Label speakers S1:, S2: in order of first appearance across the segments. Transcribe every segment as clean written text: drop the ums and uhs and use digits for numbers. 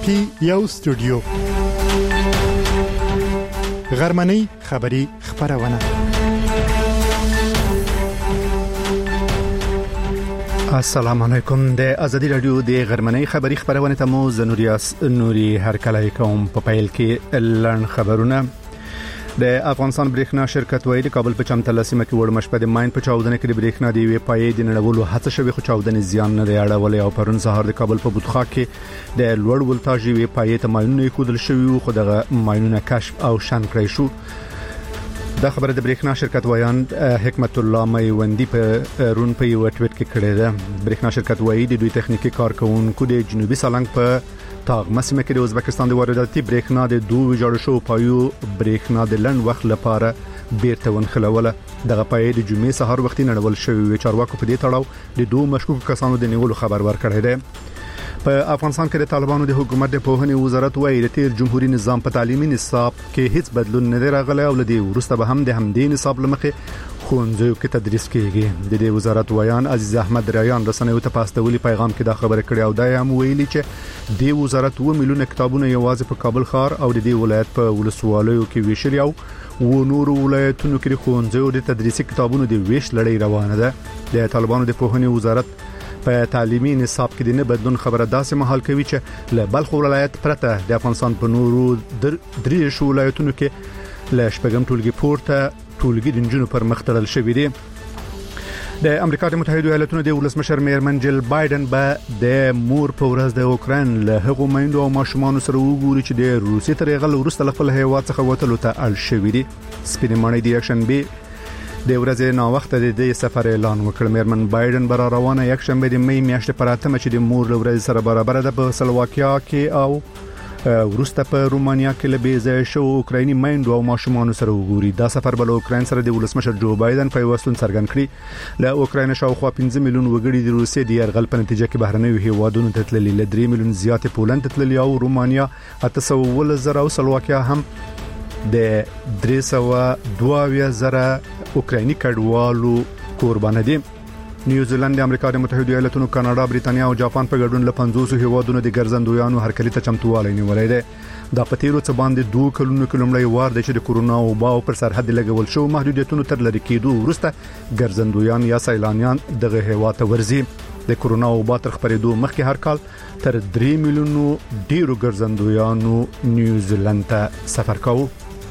S1: کې یو استودیو غرمنۍ خبری خبرونه. السلام علیکم. د ازادي رادیو د غرمنۍ خبری خبرونه ته مو زنوریاس نوري هر کله کوم په پیل کې لړن خبرونه. د افغانستان برېښنا شرکت وایي د کابل په چمتله سیمه کې وړ مشبه د ماین په چاودنه کې د برېښنا دی وی پای د نړولو هڅه شوی خو چاودنه زیان نه دی اړولې او پرون سهار د کابل په بوتخا کې د لوړ ولتاژ وی پای ته ماینونه کودل شوی خو دغه ماینونه کشف او شان کړی شو. دا خبره د برېښنا شرکت وایان حکمت الله میوندی په رون په یو ټویټ کې کړې ده. برېښنا شرکت وایي د دوی تخنیکی کارکونکو د جنوبي سالنګ په تاغمه سیمه کې د ازبکستان د وارداتي برېښنا د دوه جوړ شو پایو برېښنا د لند وخت لپاره بیرته ونخلوله. دغه پای د جمعې سهار وختي نړول شوی چارواکو په دې تړاو د دوه مشکوک کسانو د نیولو خبر ورکړی دی. په افغانستان کې د طالبانو د حکومت د پوهنې وزارت وایي د تیر جمهوریت نظام په تعلیمي نصاب کې هیڅ بدلون نه راغلی او لدی ورسته به هم د همدې نصاب لمخې ښوونځیو کې تدریس کیږي. د دې وزارت وایان عزیز احمد ریان رسنیو ته پاستولي پیغام کې دا خبره کړې او دا هم ویلي چې د وزارت 2 میلیونه کتابونه یوازې په کابل ښار او د دې ولایت په ولسوالیو کې ویشل او نور ولایتونو کې ښوونځیو د تدریسي کتابونو د ویش لړۍ روانه ده. د طالبانو د پوهنې وزارت په تعلیمي نصاب کې د نه بدلون خبره داسې مهال کوي چې له بلخ ولایت پرته د افغانستان په نورو درې ولایتونو کې له شپږم ټولګي پورته ټولګي د جنونو پر مخ تړل شوی دی. د امریکا د متحده ایالاتونو د ولسمشر میرمن جل بایدن به د مور په ورځ د اوکراین له هغو میندو او ماشومان سره وګوري چې د روسي تر غل ورسته خپل هیواد څخه وټلو ته اړ شوی دي. سپینمانې د اکشن بي د ورځې نو وخت د دې سفر اعلان وکړ. میرمن بایدن بر روانه یک شنبه د می میاشتې پر اتمه چې د مور ورځ سره برابر ده په سلواکیا کې او ورسته په رومانیا کې لبیزه شو اوکرایني میندو او ماشومان سره وګوري. دا سفر بل اوکراین سره د ولسمشر جو بایدن په واسطون څرګند کړی. له اوکراین شاوخوا 15 میلیون وګړي د روسیې د يرغل په نتیجه کې بهرنیو هیوادونو ته تللي، ل 3 میلیون زیات پولند ته تللي او رومانیا 800,000 او سلواکیا هم د 322,000 اوکرایني کډوالو قرباني دي. نیوزیلند، امریکا د متحده ایالاتونو، کاناډا، بریتانیا او جاپان په ګډون له 50 هیوادونو د ګرځندویانو هرکلی ته چمتووالی نیولای دي. دا په تیرو څه باندې 2 کلونو کې لومړی وار دی چې د کورونا وبا پر سرحد لګول شو محدودیتونو تر لری کېدو وروسته ګرځندویان یا سیلانیان دغه هیواد ته ورځي. د کورونا وبا تر خبرېدو مخکې هر کال تر 3 میلیونو ډیرو ګرځندویانو نیوزیلند ته سفر کاوه.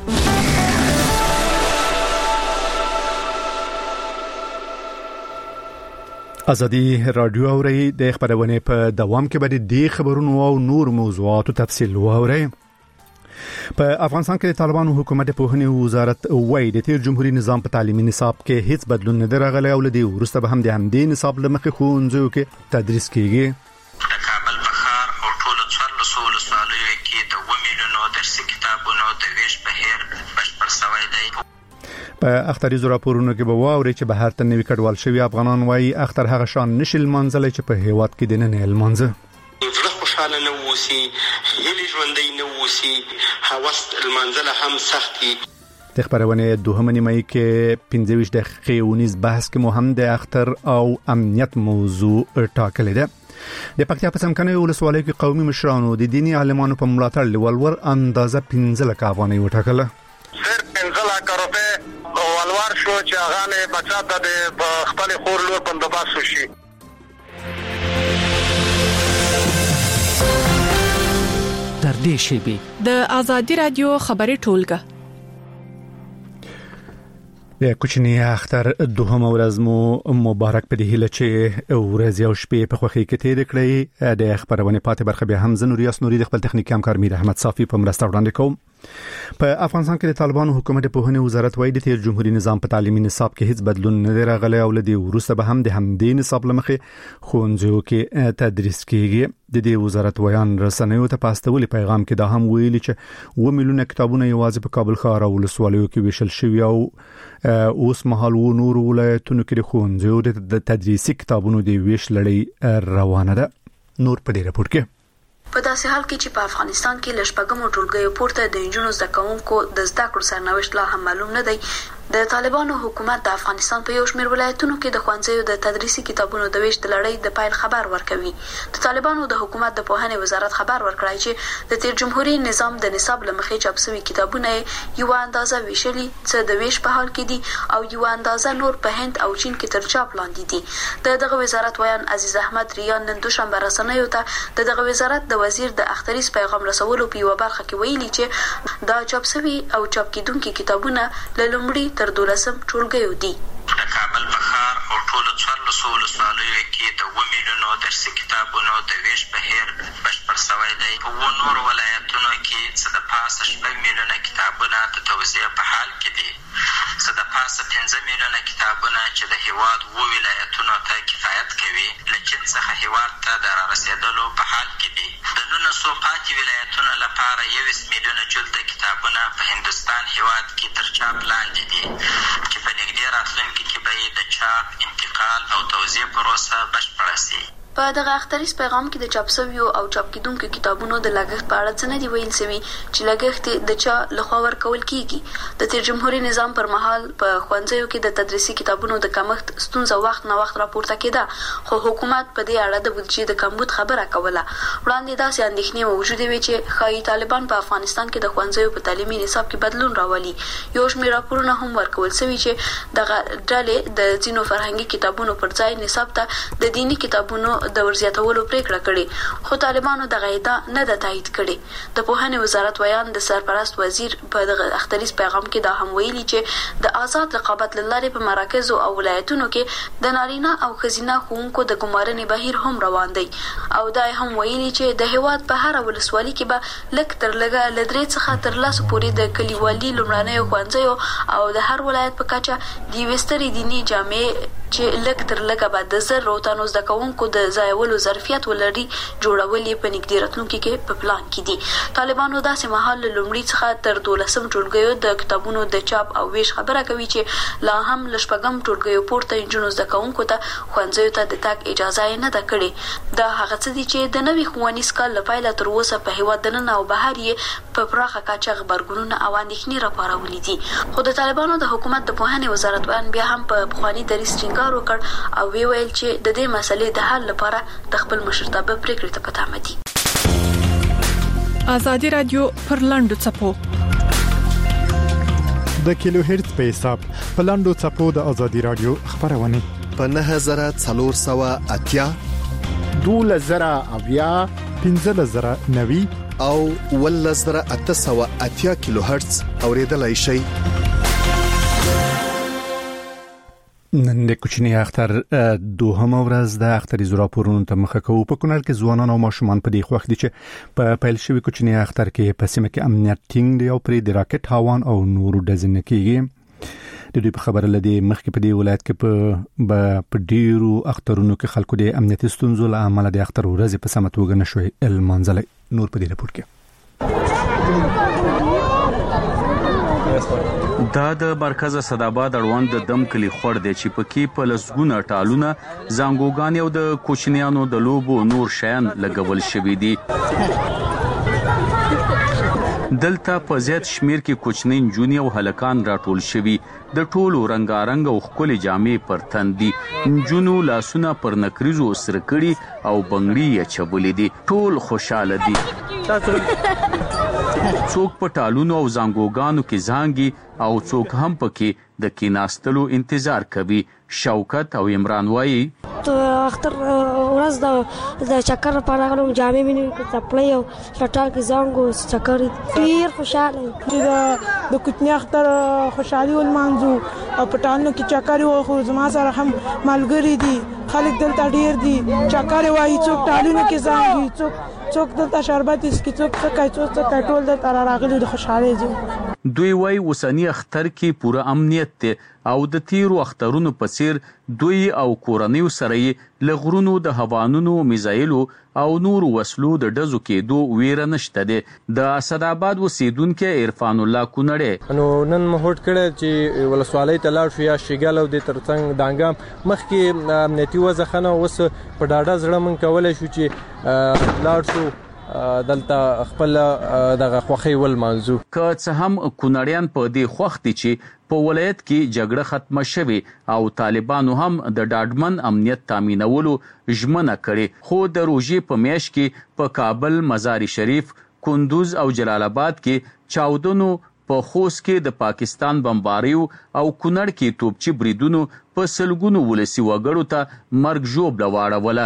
S1: ازادي رادیو اوري د خبرونه په دوام کې به د خبرونو او نور موضوعاتو تفصیل واوري. په افغانستان کې د طالبانو حکومت په پوهنې وزارت وایي د تیر جمهوریت نظام په تعلیمي نصاب کې هیڅ بدلون نه راغلی او لدی ورسته به هم د همدې نصاب لمخې ښوونځیو کې تدریس کیږي.
S2: کابل بخار او ټول څوارلس ولسوالیو کې د 2 میلیونو درسي کتابونو د ویش بهیر بشپړ شوی دی.
S1: په اختریزو راپورونو کې به واوري چې بهر ته نوي کډوال شوی افغانان وایي اختر هغه شان نشل منځلې چې په هیواد کې د نه المنځه
S3: زړه خوشاله نه وسی، هیله ژوندۍ نه وسی، هوس المنځله هم سختي.
S1: د خبرونه دوهمه نیمه کې 25 دقیقې ونیز بحث کې مهم د اختر او امنیت موضوع ټاکل دي. د پکتیا په سمکنه ولسوالۍ کې قومي مشرانو د دینی عالمانو په ملاتړ لولور اندازه 15 لک افغانۍ وټاکله.
S4: صرف 15 لک روپے ولور شو چې هغه له بچا ته د خپل خور لور بندوبست وشي.
S5: تر دې شی
S6: د ازادي رادیو خبري ټولګه
S1: د کوچنی اختر دوهمه ورځ مو مبارک په دې هیله چې ورځ او شپې په خوخي کې تیر کړی. د خبرونه پاتې برخه به هم زنوریاس نوري د خپل تخنیکی همکار میر احمد صافي په مرسته وړاندې کوم. په افغانستان کې د طالبانو حکومت په پوهنې وزارت وایي د تیر جمهوریت نظام په تعلیمي نصاب کې هیڅ بدلون نه راغلی او لدی ورسته به هم د همدې نصاب لمخې ښوونځیو کې تدریس کیږي. د دې وزارت ویان رسنیو ته پاستولي پیغام کې دا هم ویلي چې 2 میلیونه کتابونه یوازې په کابل ښار او ولسوالیو کې ویشل شوی او اوس مهال نور ولایتونو کې ښوونځیو د تدریسي کتابونو د ویش لړۍ روانه ده. نور په دې راپور کې
S7: په داسې حال کې چې په افغانستان کې لږ پګمو ټولګیو پورته د انجونو زده کوونکو د زده کړو سرنوشت لا هم معلوم نه دی، د طالبانو حکومت د افغانستان په یو شمېر ولایتونو کې د ښوونځیو د تدریسي کتابونو د ویش د لړۍ د پیل خبر ورکوي. د طالبانو د حکومت د پوهنې وزارت خبر ورکړی چې د تیر جمهوریت نظام د نصاب له مخې چاپ شوي کتابونه یو اندازه ویشلي څه د ویش په حال کې دي او یو اندازه نور په هند او چین کې تر چاپ لاندې دي. دغه وزارت ویان عزیز احمد ریان نن دوشنبه رسنیو ته دغه وزارت د وزیر د اختریز پیغام رسولو په یوه برخه کې ویلي چې دا چاپ شوي او چاپ کیدونکي کتابونه له لومړي تر 12 ټولګیو دي.
S2: د کابل په ښار او ټولو 14 ولسوالیو کې د 2 میلیونو درسي کتابونو د ویش بهیر بشپړ شوی دی. په نورو ولایتونو کې څه د پاسه 6 میلیونه کتابونه د توزیع په حال کې دي، څه د پاسه 15 میلیونه کتابونه چې د هیواد 7 ولایتونو ته کفایت کوي له چین څخه هیواد ته د رارسېدلو په حال کې دي. د 19 پاتې ولایتونو لپاره 21 میلیونه جلده کتابونه په هندوستان هیواد کې تر چاپ لاندې دي چې په نږدې راتلونکي کې به یې د چاپ، انتقال او توزیع پروسه بشپړه شي.
S7: په دغه اختریز پیغام کې د چاپ شویو او چاپ کیدونکو کتابونو د لګښت په اړه څه نه دي ویل شوي چې لګښت د چا لخوا ورکول کیږي. د تیر جمهوریت نظام پر مهال په ښوونځیو کې د تدریسي کتابونو د کمښت ستونزه وخت نه وخت راپورته کېده، خو حکومت په دې اړه د بودیجې د کمبود خبره کوله. وړاندې داسې اندېښنې موجودې وې چې ښایي طالبان په افغانستان کې د ښوونځیو په تعلیمي نصاب کې بدلون راولي. یو شمېر راپورونه هم ورکول شوي چې دغه ډلې د ځینو فرهنګي کتابونو پر ځای نصاب ته د دیني کتابونو د ورزیاتولو پریکړه کړې، خو طالبانو دغه ادعا نه ده تایید کړې. د پوهنې وزارت ویان د سرپرست وزیر په دغه اختریز پیغام کې دا هم ویلي چې د آزاد رقابت له لارې په مراکزو او ولایتونو کې د نارینه او ښځینه ښوونکو د ګمارنې بهیر هم روان دی، او دا هم ویلي چې د هیواد په هره ولسوالي کې به لږ تر لږه له 3 څخه تر 10 پورې د کلیوالي لومړنیو ښوونځیو او د هر ولایت په کچه د یوې سترې دیني جامع چې لږ تر لږه به د 1000 تنو زده کوونکو د ځایولو ظرفیت ولري جوړول یې په نږدې راتلونکي کې په پلان کې دي. طالبانو داسې مهال له لومړي څخه تر 12 ټولګیو د کتابونو د چاپ او ویش خبره کوي چې لا هم له 6 ټولګیو پورته نجونو زده کوونکو ته ښوونځیو ته د تګ اجازه یې نه ده کړې. دا هغه څه دي چې د نوي ښوونیز کال له پیله تر اوسه په هیواد دننه او بهر یې په پراخه کچه غبرګونونه او اندېښنې راپارولي دي. خو د طالبانو د حکومت د پوهنې وزارت ویان بیا هم په پخواني دریځ ټینګار وکړ او ویل چې د دې مسلې د حل لپاره د خپل مشرتابه پریکړې ته په تمه دي.
S6: ازادي رادیو پر لاندو څپو
S8: د کیلو هرتز په حساب په لاندو څپو د ازادي رادیو خبرونه
S9: په 9480
S8: 12000 15090
S9: او 11880 کیلو هرتز اوریدلای شئ.
S1: نن د کوچنی اختر دوهمه ورځ د اختریزو راپورونو ته مخه کوو. په کونړ کې ځوانان او ماشومان په دې خوښ دي چې په پیل شوی کوچنی اختر کې په سیمه کې امنیت ټینګ دی او پرې د راکټ هاوان او نورو ډزنه کېږي. د دې په خبره لدی مخکې په دې ولایت کې په ډیرو اخترونو کې خلکو د امنیتي ستونزو له امله د اختر ورځې په سمه توګه نشوي المنځلي. نور په دې رپورت کې
S10: دا د مرکز صداباد اړوند د دم کلی خور دی چې پکې په لسګونه ټالونه زنګوګان او د کوچنیانو د لوبو نور شیان لګول شوی دي. دلته په زیات شمیر کې کوچنی نجونې او هلکان راټول شوي د ټولو رنگارنګ او ښکلي جامې پر تن دي. نجونو لاسونه پر نکریزو سره کړي او بنګړي یې چبلې دي. ټول خوشاله دي. څوک په ټالونو او زنګوګانو کې زانګي او څوک هم پکې د کیناستلو انتظار کوي. شوکت او عمران وایي
S11: اختر ورځ د چکر لپاره غلم جامې مې نوې کړې او شټال کې زنګو چکر ډیر خوشاله
S12: د کوچنی اختر خوشحالي ولمانځو او په ټالونو کې چکر و خو زما سره هم ملګری دي خلک دلته ډیر دي چکر وایي څوک ټالونو کې زنګي څوک دلته شربت اسکی څوک څه ټول دلته راغلي د خوشحالي دي.
S10: دوی وای وسنی اختر کې پوره امنیت ته او د تیرو اخترونو په څیر دوی او کورنیو سره لغرونو د هوانونو میزایلو او نور وسلو د ډزو کېدو ویره نشته ده. د اسداباد اوسیدونکو عرفان الله کونړی
S13: نو نن مهوټ کړه چې ولسوالۍ ته لاړ شو یا شګل او د ترڅنګ دانګام مخکې امنیتي وځخنه اوس په ډاډه زړه من کولای شو چې لاړ شو دلته خپل دغه خوښي ول منځو.
S10: که څه هم کونړیان په دې خوښ دي چې په ولایت کې جګړه ختمه شوې او طالبانو هم د ډاډمن امنیت تامینولو ژمنه کړې، خو د روژې په میاشت کې په کابل، مزار شریف، کندوز او جلال آباد کې چاودنو، په خوست کې د پاکستان بمباریو او کونړ کې توپچي بریدونو په سلګونو ولسي وګړو ته مرګ ژوبله واړوله.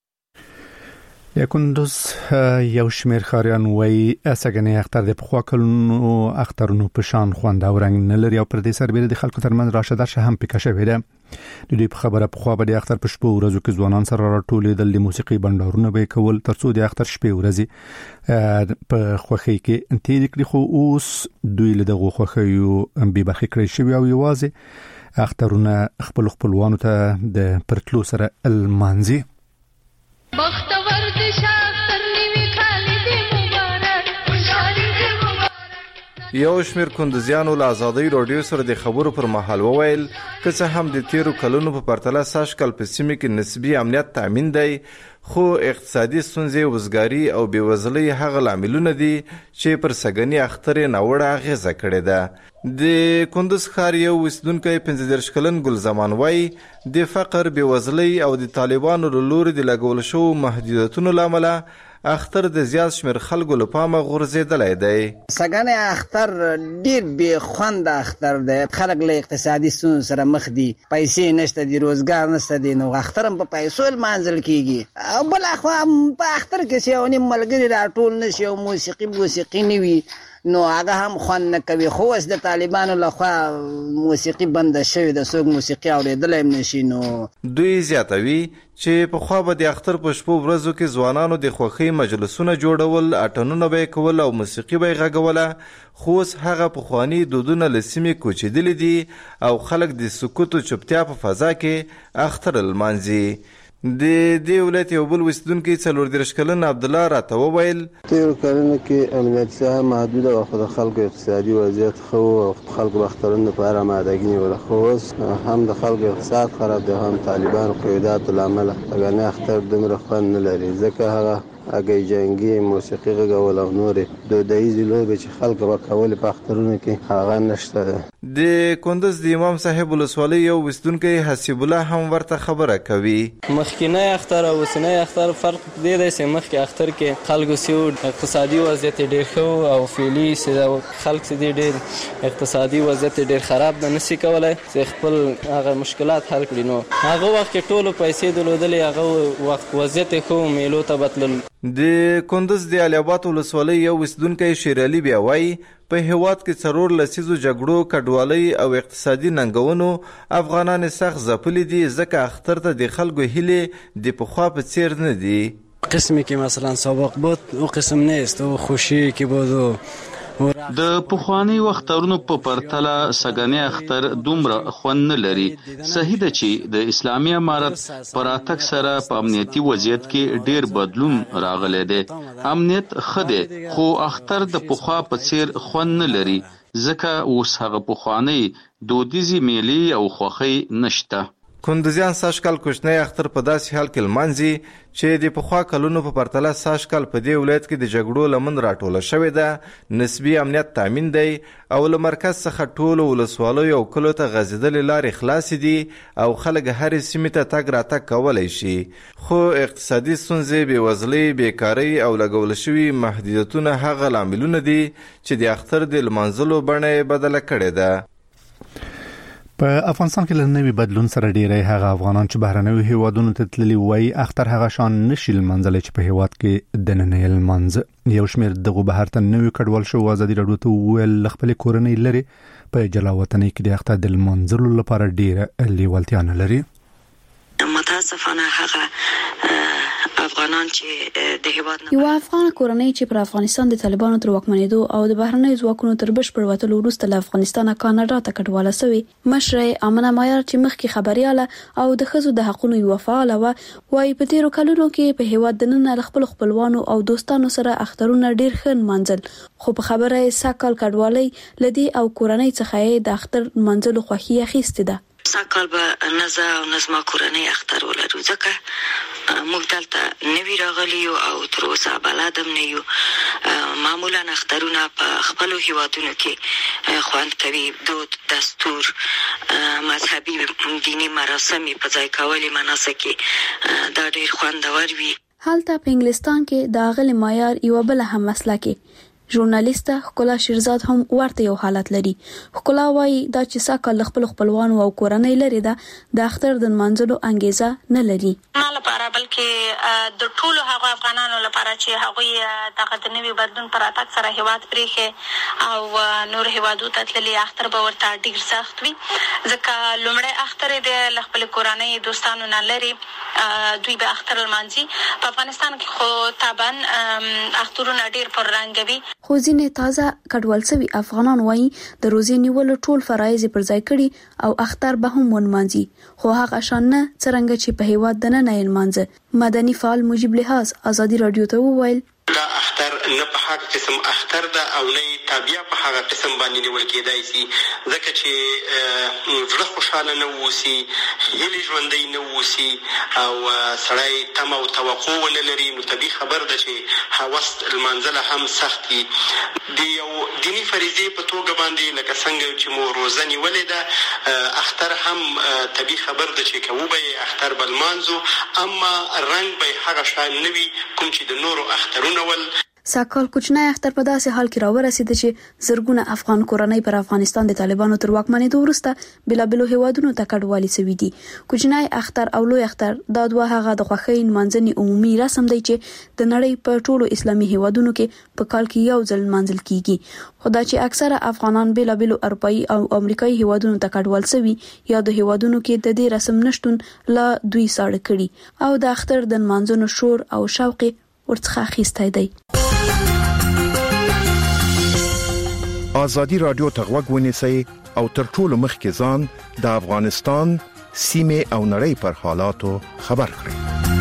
S1: د کندوز یو شمېر ښاریان وایي سږنی اختر د پخوا کلونو اخترونو په شان خوند او رنګ نه لري او پر دې سربېره د خلکو ترمنځ راشه درشه هم پیکه شوې ده. د دوی په خبره پخوا به د اختر په شپو ورځو کې ځوانان سره راټولېدل، د موسیقي بنډارونه به یې کول ترڅو د اختر شپې ورځې په خوښۍ کې تېرې کړي، خو اوس دوی له دغو خوښیو بې برخې کړی شوي او یوازې اخترونه خپلو خپلوانو ته د پرتلو سره لمانځي.
S14: یو شمیر کندوزیانو له ازادۍ راډیو سره د خبرو پر مهال وویل که څه هم د تیرو کلونو په پرتله سږ کال په سیمه کې نسبي امنیت تامین دی، خو اقتصادي ستونزې، وزګاري او بېوزلۍ هغه لاملونه دي چې پر سږني اختر یې ناوړه اغېزه کړې ده. د کندوز ښار یو اوسېدونکی 35 کلن ګلزمان وایي د فقر، بېوزلۍ او د طالبانو له لوري د لګول شوو محدودیتونو له امله اختر د زیات شمیر خلکو له پامه غورځېدلی دی.
S15: سږنی اختر ډېر بې خونده اختر دی، خلک له اقتصادي ستونزو سره مخ دي، پیسې نشته دي، روزګار نشته دي، نو اختر هم په پیسو لمانځل کېږي. او بل اخوا په اختر کې چې یو نیم ملګري راټول نه شي او موسیقي نه وي نو هغه هم خوند نه کوي. خو اوس د طالبانو لخوا موسیقي بنده شوې ده، څوک موسیقي اورېدلی هم نشي. نو
S14: دوی زیاتوي چې پخوا به د اختر په شپو ورځو کې ځوانانو د خوښۍ مجلسونه جوړول، اټنونه به یې کول او موسیقي به یې غږوله، خو اوس هغه پخواني دودونه له سیمې کوچېدلي دي او خلک د سکوت او چوپتیا په فضا کې اختر لمانځي. د دې ولایت یو بل اوسېدونکی 34 کلن عبدالله راته وویل
S16: تېرو کلونو کې امنیتي ساحه محدوده وه، خو د خلکو اقتصادي وضعیت ښه و او خلکو به اخترونو لپاره آمادګي نیوله، خو اوس هم د خلکو اقتصاد خراب دی، هم طالبانو قیوداتو له امله سږنی اختر دومره خوند نه لري، ځکه هغه هګۍ جنګي، موسیقي غږول او نورې دودیزې لوبې چې خلکو به کولې په اخترونو کې هغه نشته ده.
S14: د کندوز د امام صاحب ولسوالۍ یو اوسېدونکی حسیب الله هم ورته خبره کوي.
S17: مخکینی اختر او اوسنی اختر فرق دې دی چې مخکې اختر کې خلکو سیو اقتصادي وضعیت ډېر ښه او فعلي خلک چې دی ډېر اقتصادي وضعیت ډېر خراب ده، نشي کولی چې خپل هغه مشکلات حل کړي. نو هغه وخت کې ټولو پیسې درلودلې، هغه وخت وضعیت یې ښه و، میلو ته به تلل.
S14: د کندوز د علي آباد ولسوالۍ یو اوسېدونکی شیر علي بیا وایي په هېواد کې 4 لسیزو جګړو، کډوالۍ او اقتصادي ننګونو افغانان سخت ځپلي دي، ځکه اختر ته د خلکو هیلې د پخوا په څیر نه دي.
S18: قسمی که مثلا سابق بود او قسم نیست، او خوشی که بود و
S10: د پخوانی وختونو په پرتله سږنی اختر دومره خوند نه لري. صحیح ده چې د اسلامي امارت پر راتګ سره په امنیتي وضعیت کې ډیر بدلون راغلی دی. امنیت ښه دی، خو اختر د پخوا په څیر خوند نه لري، ځکه اوس هغه پخوانی دودیزې میلې او خوښۍ نشته.
S14: کندوزیان سږ کال کوچنی اختر په داسې حال کې لمانځي چې د پخوا کلونو په پرتله سږ کال په دې ولایت کې د جګړو لمن راټوله شوې ده، نسبي امنیت تامین دی او له مرکز څخه ټولو ولسوالیو او کلو ته غځېدلې لارې خلاصې دي او خلک هرې سیمې ته تګ راتګ کولی شي. خو اقتصادي ستونزې، بېوزلۍ، بېکارۍ او لګول شوي محدودیتونه هغه لاملونه دي چې د اختر د لمانځلو بڼه یې بدله کړې ده.
S1: په افغانستان کې له نوي بدلون سره ډیری هغه افغانان چې بهرنیو هیوادونو ته تللي وایي اختر هغه شان نشي لمانځلی چې په هیواد کې دننه یې لمانځه. یو شمېر دغو بهر ته نوي کډوال شوو ازادي راډیو ته وویل له خپلې کورنۍ لرې په جلا وطنۍ کې د اختر د لمانځلو لپاره ډیره لیوالتیا نه لري.
S19: متاسفانه هغه افغانان چې د هیواد
S7: یو افغان کورنۍ چې پر افغانستان د طالبانو تر واکمنېدو او د بهرنیو ځواکونو تر بشپړ وتلو وروسته له افغانستانه کاناډا ته کډواله سوې. مشره امنه مایار چې مخکې خبرياله او د ښځو د حقوقو یو فعال وایي په تیرو کلونو کې په هیواد دننه له خپل خپلوانو او دوستانو سره اخترونه ډیر ښه منځل، خو په خبره یې ساکال کډوالۍ لدی او کورنۍ څخه د اختر منځلو خوښي اخیسته ده.
S19: ساکال به نزه او نظمه کورنۍ اختر ولرو، ځکه موږ دلته نوی راغلی او تر اوسه بلدم نه یو. معمولا اخترونه په خپلو هیوادونو کې خوند کوي، دود، دستور، مذهبي دینی مراسم په ځای کولي مناسک دا ډیر خوندور وي.
S7: هلته په انګلستان کې د اغل معیار یو بل هم مسله کې ژورنالیست ښکلا شیرزاد هم ورته یو حالت لري. ښکلا وایي دا چې ساکل خپل خپلوان او کورنۍ لري دا د اختر د منځلو انګیزه نه لري.
S20: نه لپاره بلکې د ټولو هغه افغانانو لپاره چې هغه دغه د نوي بدلون پر اتاک سره هیواد پریخه او نور هیوادو ته تللی اختر به ورته ډیر سخت وي، ځکه لومړی اختر د خپل کورنۍ دوستانو نه لري، دوی به اختر لمانځي. په افغانستان کې خو طبعا اخترونه ډیر پررنګ وي.
S7: خو ځینې تازه کډوال سوي افغانان وایي د روزي نیولو ټول فرایض پر ځای کړي او اختر به هم ونمانځي، خو هغه شان نه څرنګه چې په هیواد دننه نه لمانځي. مدني فعال مجيب لحاظ ازادي رادیو ته وویل
S3: دا اختر نه په هغه قسم اختر ده او نه تابع په هغه قسم باندې نیول کېدای شي، ځکه چې زړه خوشاله نه ووسی، هیلې ژوندۍ نه ووسی او سړی تمه او توقع ونه لري، نو طبیعي خبر ده چې هوس لمانځل هم سخت دي. د یو دینی فریضې په توګه باندې لکه څنګه چې مو روزه نیولې ده، اختر هم طبیعي خبر ده چې کوو به اختر به لمانځو، اما رنګ به هغه شان نه وي کوم چې د نورو اخترونه ول.
S7: ساکال کوچنی اختر په داسې حال کې راورسید چې زرګونه افغان کورنۍ پر افغانستان د طالبانو تر واکمنېدو وروسته بېلابېلو هیوادونو ته کډوالي شوي دي. کوچنی اختر او لوی اختر دا دوه هغه د خوښۍ نمانځنې عمومي رسم دی چې د نړۍ په ټولو اسلامي هیوادونو کې په کال کې یو ځل نمانځل کیږي، خو دا چې اکثره افغانان بېلابېلو اروپایي او امریکایي هیوادونو ته کډوال شوي یا د هیوادونو کې د دې رسم نشتون لا دوی ساړه کړي او د اختر د نمانځنو شور او شوق ورڅخه اخیستی دی.
S9: ازادي رادیو ته غوږ ونیسئ او تر ټولو مخکې ځان د افغانستان سیمه او نړۍ پر حالاتو خبر کړئ.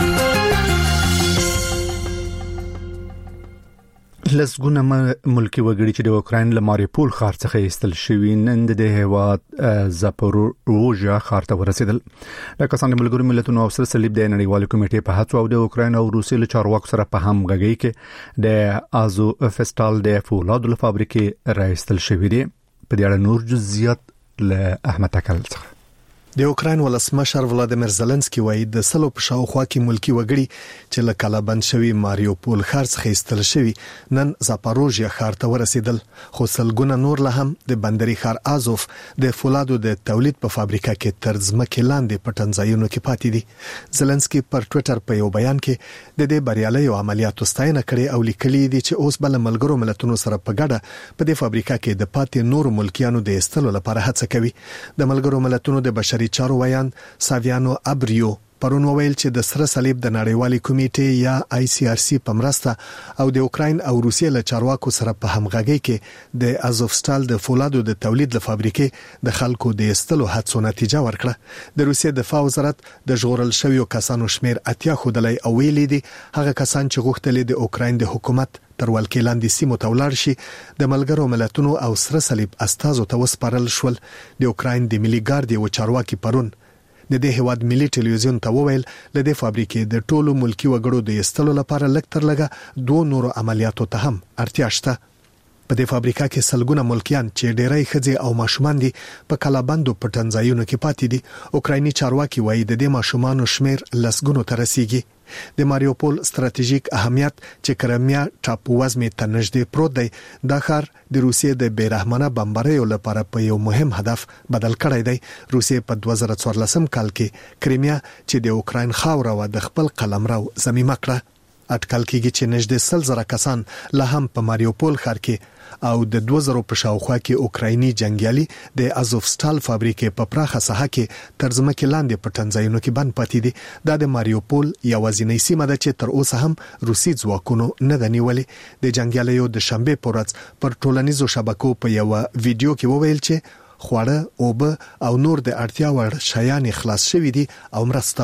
S1: لسګونه ملکی وګړي چې د اوکراین له ماریپول ښار څخه ایستل شوي نن د هیواد زاپوروژیا ښار ته ورسېدل. د کسان ملګرو ملتونو او سره صلیب د نړیوال کمیټې په هڅو او د اوکراین او روسیې له چارواکو سره په همغږۍ کې د ازو فستال د فولادو فابریکې راایستل شوي دي. په دې اړه نور جزئیات له احمد تکل څخه.
S8: د اوکراین ولسمشر ولادیمیر زيلنسکي وایي د سلو په شاوخوا کې ملکی وګړي چې له کاله بند شوی ماریوپول ښار څخه ایستل شوي نن زاپاروژیا ښار ته ورسېدل، خو سلګونه نور له هم د بندري ښار ازوف د فولادو د تولید په فابریکه کې تر ځمکې لاندې په ټنځایونو کې پاتې دي. زيلنسکي پر ټوئیټر په یو بیان کې د دې بریالیو عملیاتو ستاینه کړې او لیکلي دي چې اوس بل ملګرو ملتونو سره په ګډه په دې فابریکه کې د پاتې نور ملکیانو د ایستلو لپاره هڅه کوي. د ملګرو ملتونو د بشري چارو ویان ساویانو ابریو پرون ویل چې د سره صلیب د نړیوالې کمیټې یا ICRC په مرسته او د اوکراین او روسیې له چارواکو سره په همغږۍ کې د ازوفستال د فولادو د تولید له فابریکې د خلکو د ایستلو هڅو نتیجه ورکړه. د روسیې دفاع وزارت د ژغورل شویو کسانو شمیر اتیا خودلای او ویلي دي هغه کسان چې غوښتل د اوکراین د حکومت تر ولکې لاندې سیمو ته ولاړ شي د ملګرو ملتونو او سره صلیب استازو ته وسپارل شول. د اوکراین د ملي ګارد یو چارواکي پرون د دې هواد ملي ټلویزیون ته وویل ل دې فابریکې د ټولو ملکی وګړو د ایستلو لپاره لکتر لګه دوه نورو عملیاتو ته هم اړتیا شته. په دې فابریکه کې سلګونه ملکیان چې ډېری ښځې او ماشومان دي په کلابندو په ټنځایونو کې پاتې دي. اوکرایني چارواکي وایي د دې ماشومانو شمیر لسګونو ته رسیږي. د ماریوپول ستراتیژیک اهمیت چې کرمیا ټاپو وزمې ته نږدې پروت دی د ښار د روسیې د بیرحمانه بمباریو لپاره په یو مهم هدف بدل کړی دی. روسیې په 2014 کال کې کرمیا چې د اوکراین خاوره و د خپل قلمرو ضمیمه کړه. اټکل کېږي چې نږدې 100,000 کسان لا هم په ماریوپول ښار کې او د 2000 په شاوخوا کې اوکرایني جنگیالي د ازوفستال فابریکې په پراخه ساحه کې تر ځمکې لاندې په ټنځایونو کې بند پاتې دي. دا د ماریوپول یوازینۍ سیمه ده چې تر اوسه هم روسي ځواکونو نه ده نیولې. د جنگیالیو د شنبه په ورځ پر ټولنیزو شبکو په یو ویډیو کې وویل چې خواړه، اوبه او نور د اړتیا وړ شیان خلاص شوي دي او مرسته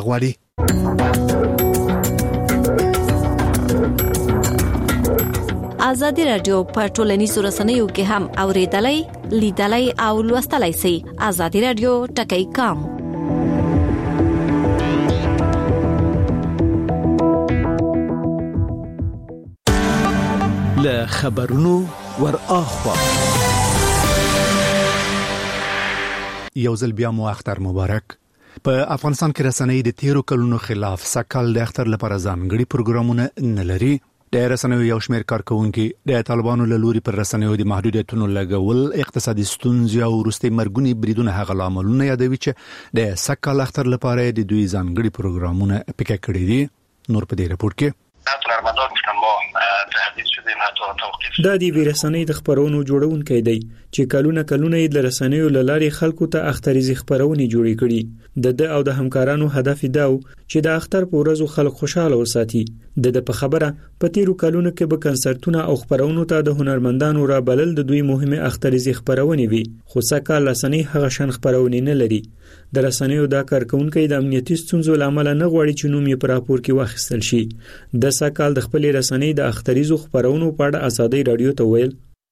S8: غواړي.
S21: ازادي رادیو په ټولنیزو رسنیو کې هم اوریدلای، لیدلای او لوستلای شئ. ازادي رادیو ټکی کام
S5: خبرونو ور اخوا
S1: یو ځل بیا مو اختر مبارک. په افغانستان کې رسنۍ د 13 کلونو خلاف سکهال د اختر لپاره ځانګړي پروګرامونه نه لري. د رسنیو یو شمېر کارکونکي د طالبانو له لوري پر رسنیو د محدودیتونو لګول اقتصادي ستونزې او وروستي مرګونی بریدونه هغه لاملونه یادوي چې د سکهال اختر لپاره د دوی ځانګړي پروګرامونه پکې کړی دي. نور په دې رپورت کې
S4: دا دی رسنۍ د خبرونو جوړونکي دی چې کلونه د رسنیو لاري خلکو ته اختریزي خبرونه جوړې کړي. د او د همکارانو هدف دا و چې د اختر په ورځو خلک خوشاله وساتي. د په خبره په تیرو کلونو کې به کنسرتونه او خبرونو ته د هنرمندانو را بلل د دوی مهمه اختریزي خبرونه وي، خو سکهال رسنۍ هغه شان خبرونه نه لري. د رسنیو دا کارکونکي د امنیتي ستونزو لامل نه غواړي چې نوم یې پر راپور کې واخیستل شي. د سکهال د خپل رسنۍ د اختریزو خبرونو په اړه آزادۍ رادیو ته ویل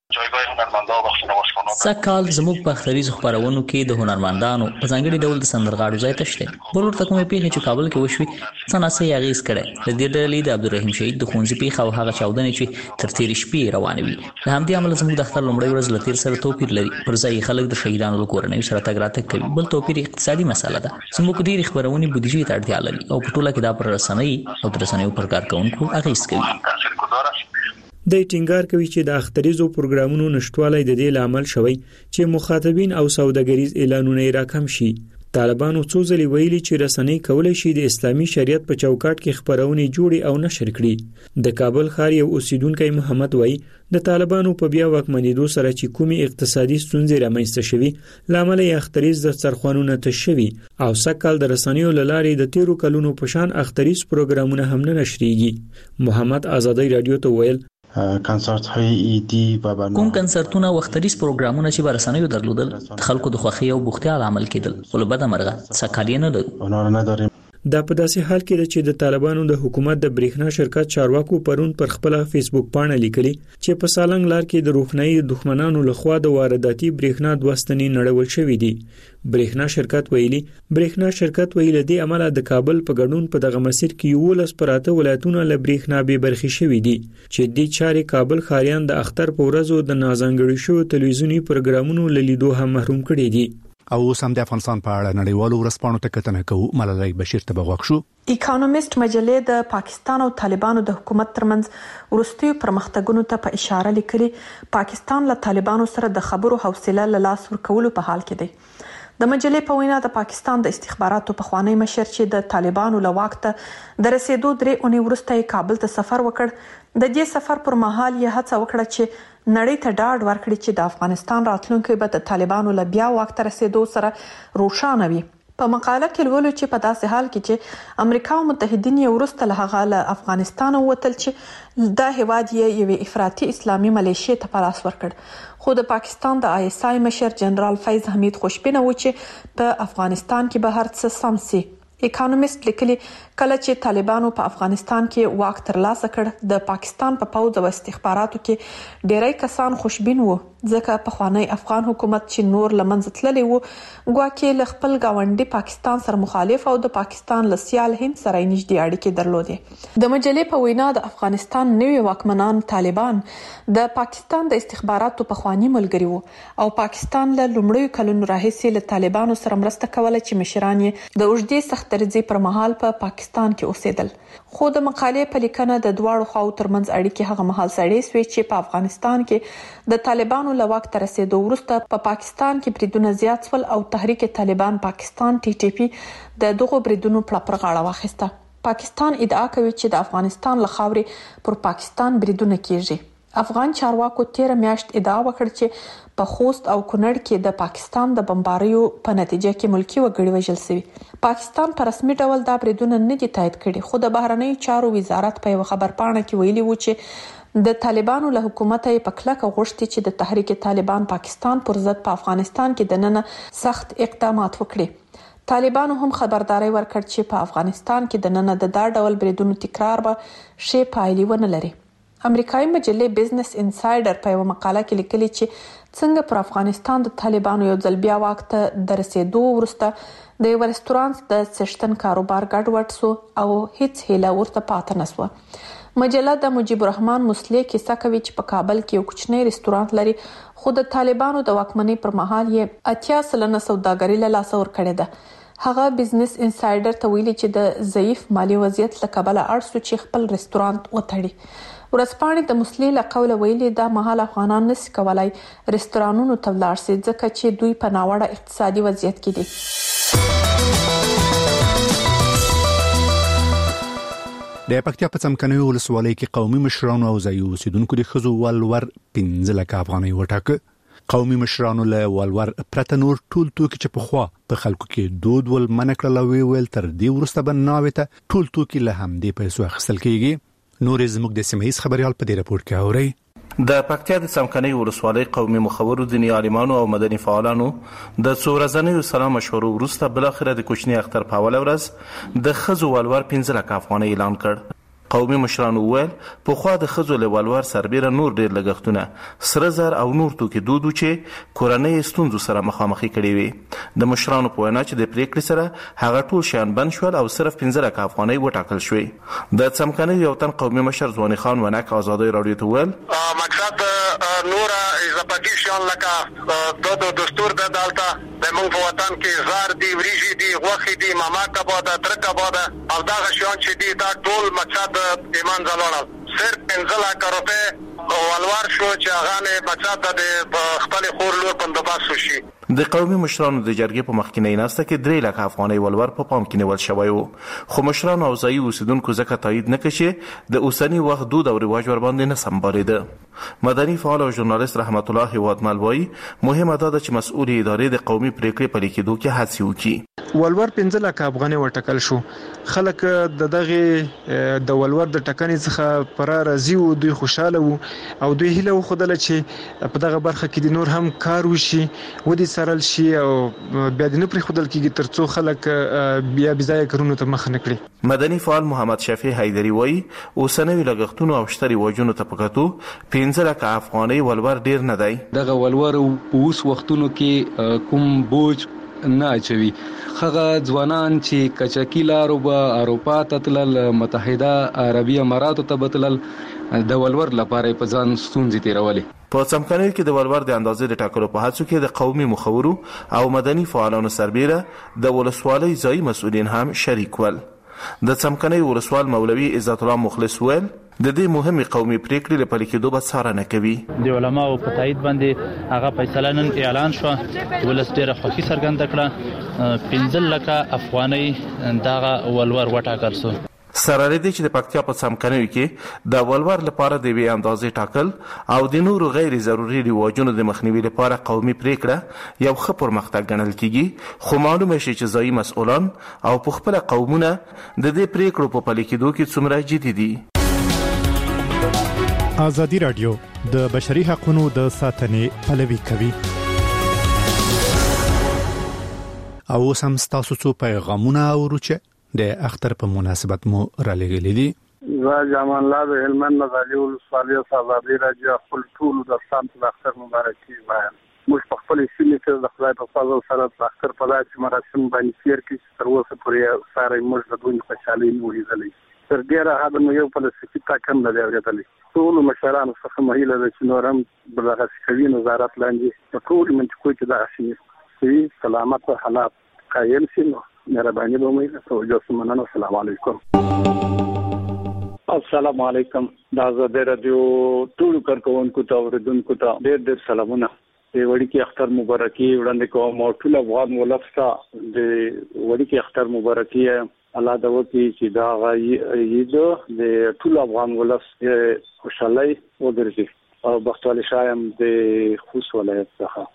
S22: سکهال زموږ په اختریزو خبرونو کې د هنرمندانو په ځانګړي ډول د سندرغاړو ځای تشته. بلور تکومه پیښه چې کابل کې وشوي څنګه یاغیز کړي. د دې ډلې د عبدالرحیم شهید د خونځي پیښه او هغه چاودنې چې تر تیر شپې روانوي د همدې عمل زموږ د اختر لومړی ورځ لتیر سره توپیر لري. پر ځای خلک د شهیدانو له کورنۍ سره تګ راتګ کوي. بل توپیر اقتصادي مسله ده. زموږ ډېری خبرونه بودیجې ته اړتیا لري او په ټوله کې دا پر رسنۍ او د رسنیو پر کارکونکو اغیز کوي.
S4: د ټینګار کوي چې د اختریزو پروګرامونو نشټوالی د دې لامل شوی چې مخاطبین او سوداګریز اعلانونه راکم شي. طالبانو څو ځلې ویلي چې رسنۍ کولای شي د اسلامي شریعت په چوکاټ کې خبرونه جوړي او نشر کړي. د کابل ښار یو اوسیدونکو محمد وای د طالبانو په بیا واکمنېدو سره چې کومي اقتصادي ستونزې رامنځته شوي لامل یې اختریز د سرخوانونو ته شوي او سکهال د رسنیو لاري د 13 کلونو په شان اختریز پروګرامونه هم نه نشريږي. محمد آزادۍ رادیو ته ویل
S23: کنسرت های ایدی و برنامه
S22: کوم کنسرتونه او اختریز پروګرامونه چې برسنیو درلودل خلکو د خوښي او بوختیا عمل کېدل ول بده مرغه سکهال نه لري.
S4: دا په داسې حال کې چې د طالبانو د حکومت د برېښنا شرکت چارواکو پرون پر خپل فیسبوک پاڼه لیکلي چې په سالنګ لار کې د روښنايي دښمنانو لخوا د وارداتي برېښنا دوستنی نړول شوې دي. برېښنا شرکت ویلي د عمله د کابل په ګډون په دغه مسیر کې 11% ولایتونه له برېښنا به برخي شوي دي چې د چاري کابل خاریان د اختر په ورځو د نازنګړي شو تلویزیونی پروګرامونو لیدو هم محروم کړي دي.
S1: او سم د افغانستان په اړه نړیوالو ورځپاڼو ته کتنه کوو. ملالۍ بشیر ته بغوښ شو.
S6: اکونومیست مجلې د پاکستان او طالبانو د حکومت ترمنځ ورستي پرمختګونو ته په اشاره لیکلي پاکستان له طالبانو سره د خبرو حوصله له لاس ورکولو په حال کې دی. د مجلې په وینا د پاکستان د استخباراتو په خوانی مشر چې د طالبانو له وخت د رسیدو درې اونۍ وروسته کابل ته سفر وکړ. د دې سفر پر مهال یې هڅه وکړه چې نړۍ ته ډاډ ورکړي چې د افغانستان راتلونکي به د طالبانو له بیا وخت رسیدو سره روښانه وي. په مقاله کې ولولو چې په داسې حال کې چې امریکا او متحدین یې ورسته له هغه له افغانستان ووتل چې دا هیواد یې یو افراطي اسلامي ملیشیا ته پلاس ورکړ. خو د پاکستان د آی اس آی مشر جنرال فیض حمید خوشبینه و چې په افغانستان کې به هر څه سم سي. اکونومیست لیکلي کله چې طالبانو په افغانستان کې واک ترلاسه کړ د پاکستان په پوځ او استخباراتو کې ډېری کسان خوشبین وو ځکه په خوانی افغان حکومت چې نور لمنځه تللی وو ګواکې له خپل گاونډي پاکستان سره مخالف او د پاکستان له سیال هند سره نږدې اړیکې درلودې. د مجلې په وینا د افغانستان نوي واکمنان طالبان د پاکستان د استخباراتو په خوانی ملګری وو او پاکستان له لومړیو کلونو راهیسې له طالبانو سره مرسته کوله چې مشران یې د اوږدې سختدریځۍ پر مهال په پاکستان کې اوسېدل. خو د مقالې په لیکنه د دواړو خواو ترمنځ اړیکې هغه مهال سړې سوې چې په افغانستان کې د طالبانو له واک ته رسیدو وروسته په پاکستان کې بریدونه زیات شول او تحریک طالبان پاکستان ټي ټي پی د دغو بریدونو پر غاړه واخیسته. پاکستان ادعا کوي چې د افغانستان له خاورې پر پاکستان بریدونه کیږي. افغان چارواکو 13 میاشت ادعا وکړه چې په خوست او کونړ کې د پاکستان د بمباریو په نتیجه کې ملکی وګړي وژل شوي. پاکستان په رسمي ډول دا بریدونه نه دي تایید کړي خو د بهرنیو چارو وزارت په یو خبرپاڼه کې ویلي و چې د طالبانو له حکومت یې په کلکه غوښتي چې د تحریک طالبان پاکستان پر ضد په افغانستان کې دننه سخت اقدامات وکړي. طالبانو هم خبرداري ورکړ چې په افغانستان کې دننه د دا ډول بریدونو تکرار به شی پایلې ونه لري. امریکایي مجله بزنس انسایډر په یو مقاله کې لیکلي چې څنګه پر افغانستان د طالبانو یو ځل بیا وخت د رسیدو وروسته د یو رستورانت د سشتن کاروبار ګډوډ سو او هیڅ هیله ورته پاتې نسوه. مجله د مجيب الرحمن مسلې کیسه کوي چې په کابل کې یو کوچنی رستورانت لري، خو د طالبانو د واکمنۍ پر مهال یې 80% سوداګري له لاسه ورکړې ده. هغه بزنس انسایډر ته ویلي چې د ضعیف مالی وضعیت له کبله اړ سو چې خپل رستورانت وتړي. ورځپاڼې د مسلې له قوله ویلي دا مهال افغانان نشي کولای رستورانونو ته ولاړ شي ځکه چې دوی په ناوړه اقتصادي وضعیت کې دي.
S1: د پکتیا په څمکنیو ولسوالۍ کې قومي مشرانو او ځایي اوسیدونکو د ښځو ولور 15 لک افغانۍ وټاکه. قومي مشرانو له ولور پرته نور ټول توکي چې په خوا په خلکو کې دود ول منکړه ویل تر دې ورسته بناوي ته ټول توکي له همدې پیسو اخیستل کیږي. نور زموږ د سیمهیز خبريال په دې راپور کې اوري.
S2: د پکتیا د څمکنۍ ولسوالۍ قومي مخورو دیني عالمانو او مدني فعالانو د څو ورځنیو سلا مشورو وروسته بل اخر د کوچنی اختر په اول ورځ د خزو ولور 15 لک افغانۍ اعلان کړ. قومي مشرانو ویل په خوا د خزو له ولور سربېره نور ډیر لګښتونه سره زر او نور توکي دودو چې کورنۍ ستونزو سره مخامخ کړي وي. د مشرانو په وینا چې د پریکړې سره هغه ټول شیان بند شول او صرف 15 لک افغانۍ وټاکل شوې. د څمکنۍ یو تن قومي مشر ځواني خان ونک آزادۍ رادیو ته ویل
S11: مقصد نور اضافي شیان لکه د دستور د دالتا د مونږ په وطن کې زار دی وریجی دی غوخي دی ماما کباب تر کباب او دا شیان چې دی دا ټول مقصد ایمان زلوړل صرف 15 لک روپے ولور شو چې هغه نه مقصد د خپل خور لور بندوبست شي.
S2: د قومي مشرانو د جرګې په مخکینی ناسته کې 3 لک افغانۍ ولور په پام کې نیول شوی وو، خو مشرانو او ځایي اوسیدونکو ځکه تایید نه کړي د اوسنی وخت دود او رواج ور باندې نه سمبالېده. مدني فعال او ژورنالیست رحمت الله هوادمل وایي مهمه ده چې مسؤل ادارې د قومي پریکړې په لیکدو کې هڅه وکړي.
S12: ولور 15 لک افغانۍ ورټکل شو. خلک د دغه د ولور د ټکنې څخه پر راضي وو، دوی خوشاله وو او دوی هیله وخدل چې په دغه برخه کې د نور هم کار وشي ودی سرل شي او بیا د نه پرې خدل کېږي ترڅو خلک بیا بځای کارونو ته مخ نه کړي.
S2: مدني فعال محمد شفیع حیدری وایي اوسنوي لګښتونو او شتري وجونو ته پکاتو 15 لک افغانۍ ولور ډیر نه دی.
S24: دغه ولور په اوس وختونو کې کوم بوج نه اچوي. خغه ځوانان چې کچکی لارو به اروپا ته تلل، متحده عربی اماراتو ته بتلل، د ولور لپاره په ځان ستونزې تیرولې.
S2: په څمکنۍ کې د ولور د اندازې د ټاکلو په هڅو کې د قومي مخورو او مدني فعالانو سربېره د ولسوالۍ ځایي مسؤلین هم شریک ول. د څمکنۍ ولسوال مولوي عزت الله مخلص ویل د دې مهمه قومي پریکړې لپاره کې دوه څارنه کوي.
S25: د علماو په تایید باندې هغه فیصله نن اعلان شو، ولس ډیره خوښي څرګنده کړه. 15 لک افغانۍ دغه ولور وټاکل شو.
S2: سره لري چې د پکتیا په څمکنۍ کې د ولور لپاره د وی اندازې ټاکل او د نورو غیر ضروري رواجونو د مخنیوي لپاره قومي پریکړه یو ښه پرمختګ ګڼل کیږي، خو معلومه شي چې ځایي مسؤلان او په خپل قومونه د دې پریکړو په پلي کېدو کې څومره جدي دي.
S1: ازادي رادیو د بشري حقوقو د ساتنې پلوي کوي. او سم تاسو څو پیغامونه اورچه د اختر په مناسبت مو را لګلې دي.
S26: زه جمال الله د هلمند نظالی ولسوالۍ ازادي رادیو خپل ټول د سانت اختر مبارکي وایم. موږ په خپل سیمه کې د خدای په فضل سره د اختر په داسې مراسم باندې تیر کړي تر اوسه پورې ساره موږ د دوی خوشحالي نه ولیدلې. تر ډیره حد نو یو فلسفي ټاکم نه دی اورېدلی. ټول مشرانو څخه مهیله ده چې نور هم بلغه کوي نظارت لاندې ټول منطقو کې د اساسي سلامت حالات قائم شي. نو مهرباني به مې توجه سمنن. السلام علیکم.
S27: السلام علیکم. دا زه د رادیو ټول کارکونکو ته اوریدونکو ته ډېر سلامونه. د وړي اختر مبارکي وړاندې کوم او ټول افغان ولس ته د وړي اختر مبارکي الله دا وکړي چې دا غي د ټول افغان ولس خوشحالي وګرځي او بختوالي شایم د خوست ولایت څخه.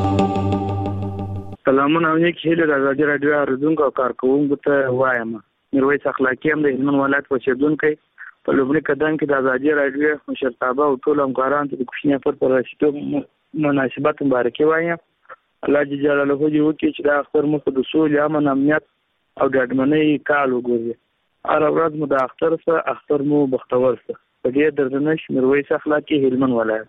S28: سلامونه او نیک هیله د ازادي رادیو اوریدونکو او کارکونکو ته وایم. میرویس اخلاقی هم د هلمند ولایت اوسیدونکی په لومړي قدم کې د ازادي رادیو مشرتابه او ټول همکارانو ته د کوچنی اختر پر رسیدو مناسبت مبارکي وایم. الله جل جلاله دې وکړي چې دا اختر مو د سولې، امن، امنیت او د ډاډمنۍ کال وګوري. هر ورځ مو د اختر سره اختر مو بختور سره. په دې درنښت میرویس اخلاقی هلمند ولایت.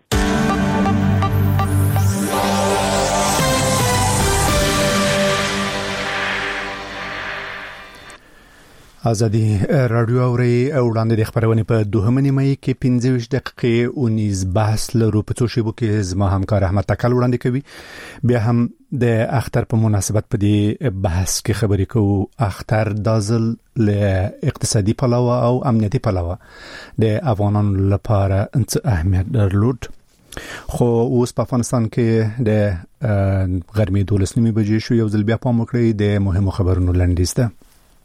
S1: ازادي رادیو اوري وړاندې د خبرونه په 2 مې کې 15 دقیقې او نیز بحث لرو په څو شیبو کې زما همکار احمد تکل وړاندې کوي بیا هم د اختر په مناسبت په دې بحث کې خبرې کوو. اختر دازل له اقتصادي پلوه او امنیتي پلوه د افغانانو لپاره اهمیت درلود، خو اوس په افغانستان کې د غرمې 12 بجې شو. یو ځل بیا پام وکړئ د مهمو خبرونو لنډیز ته.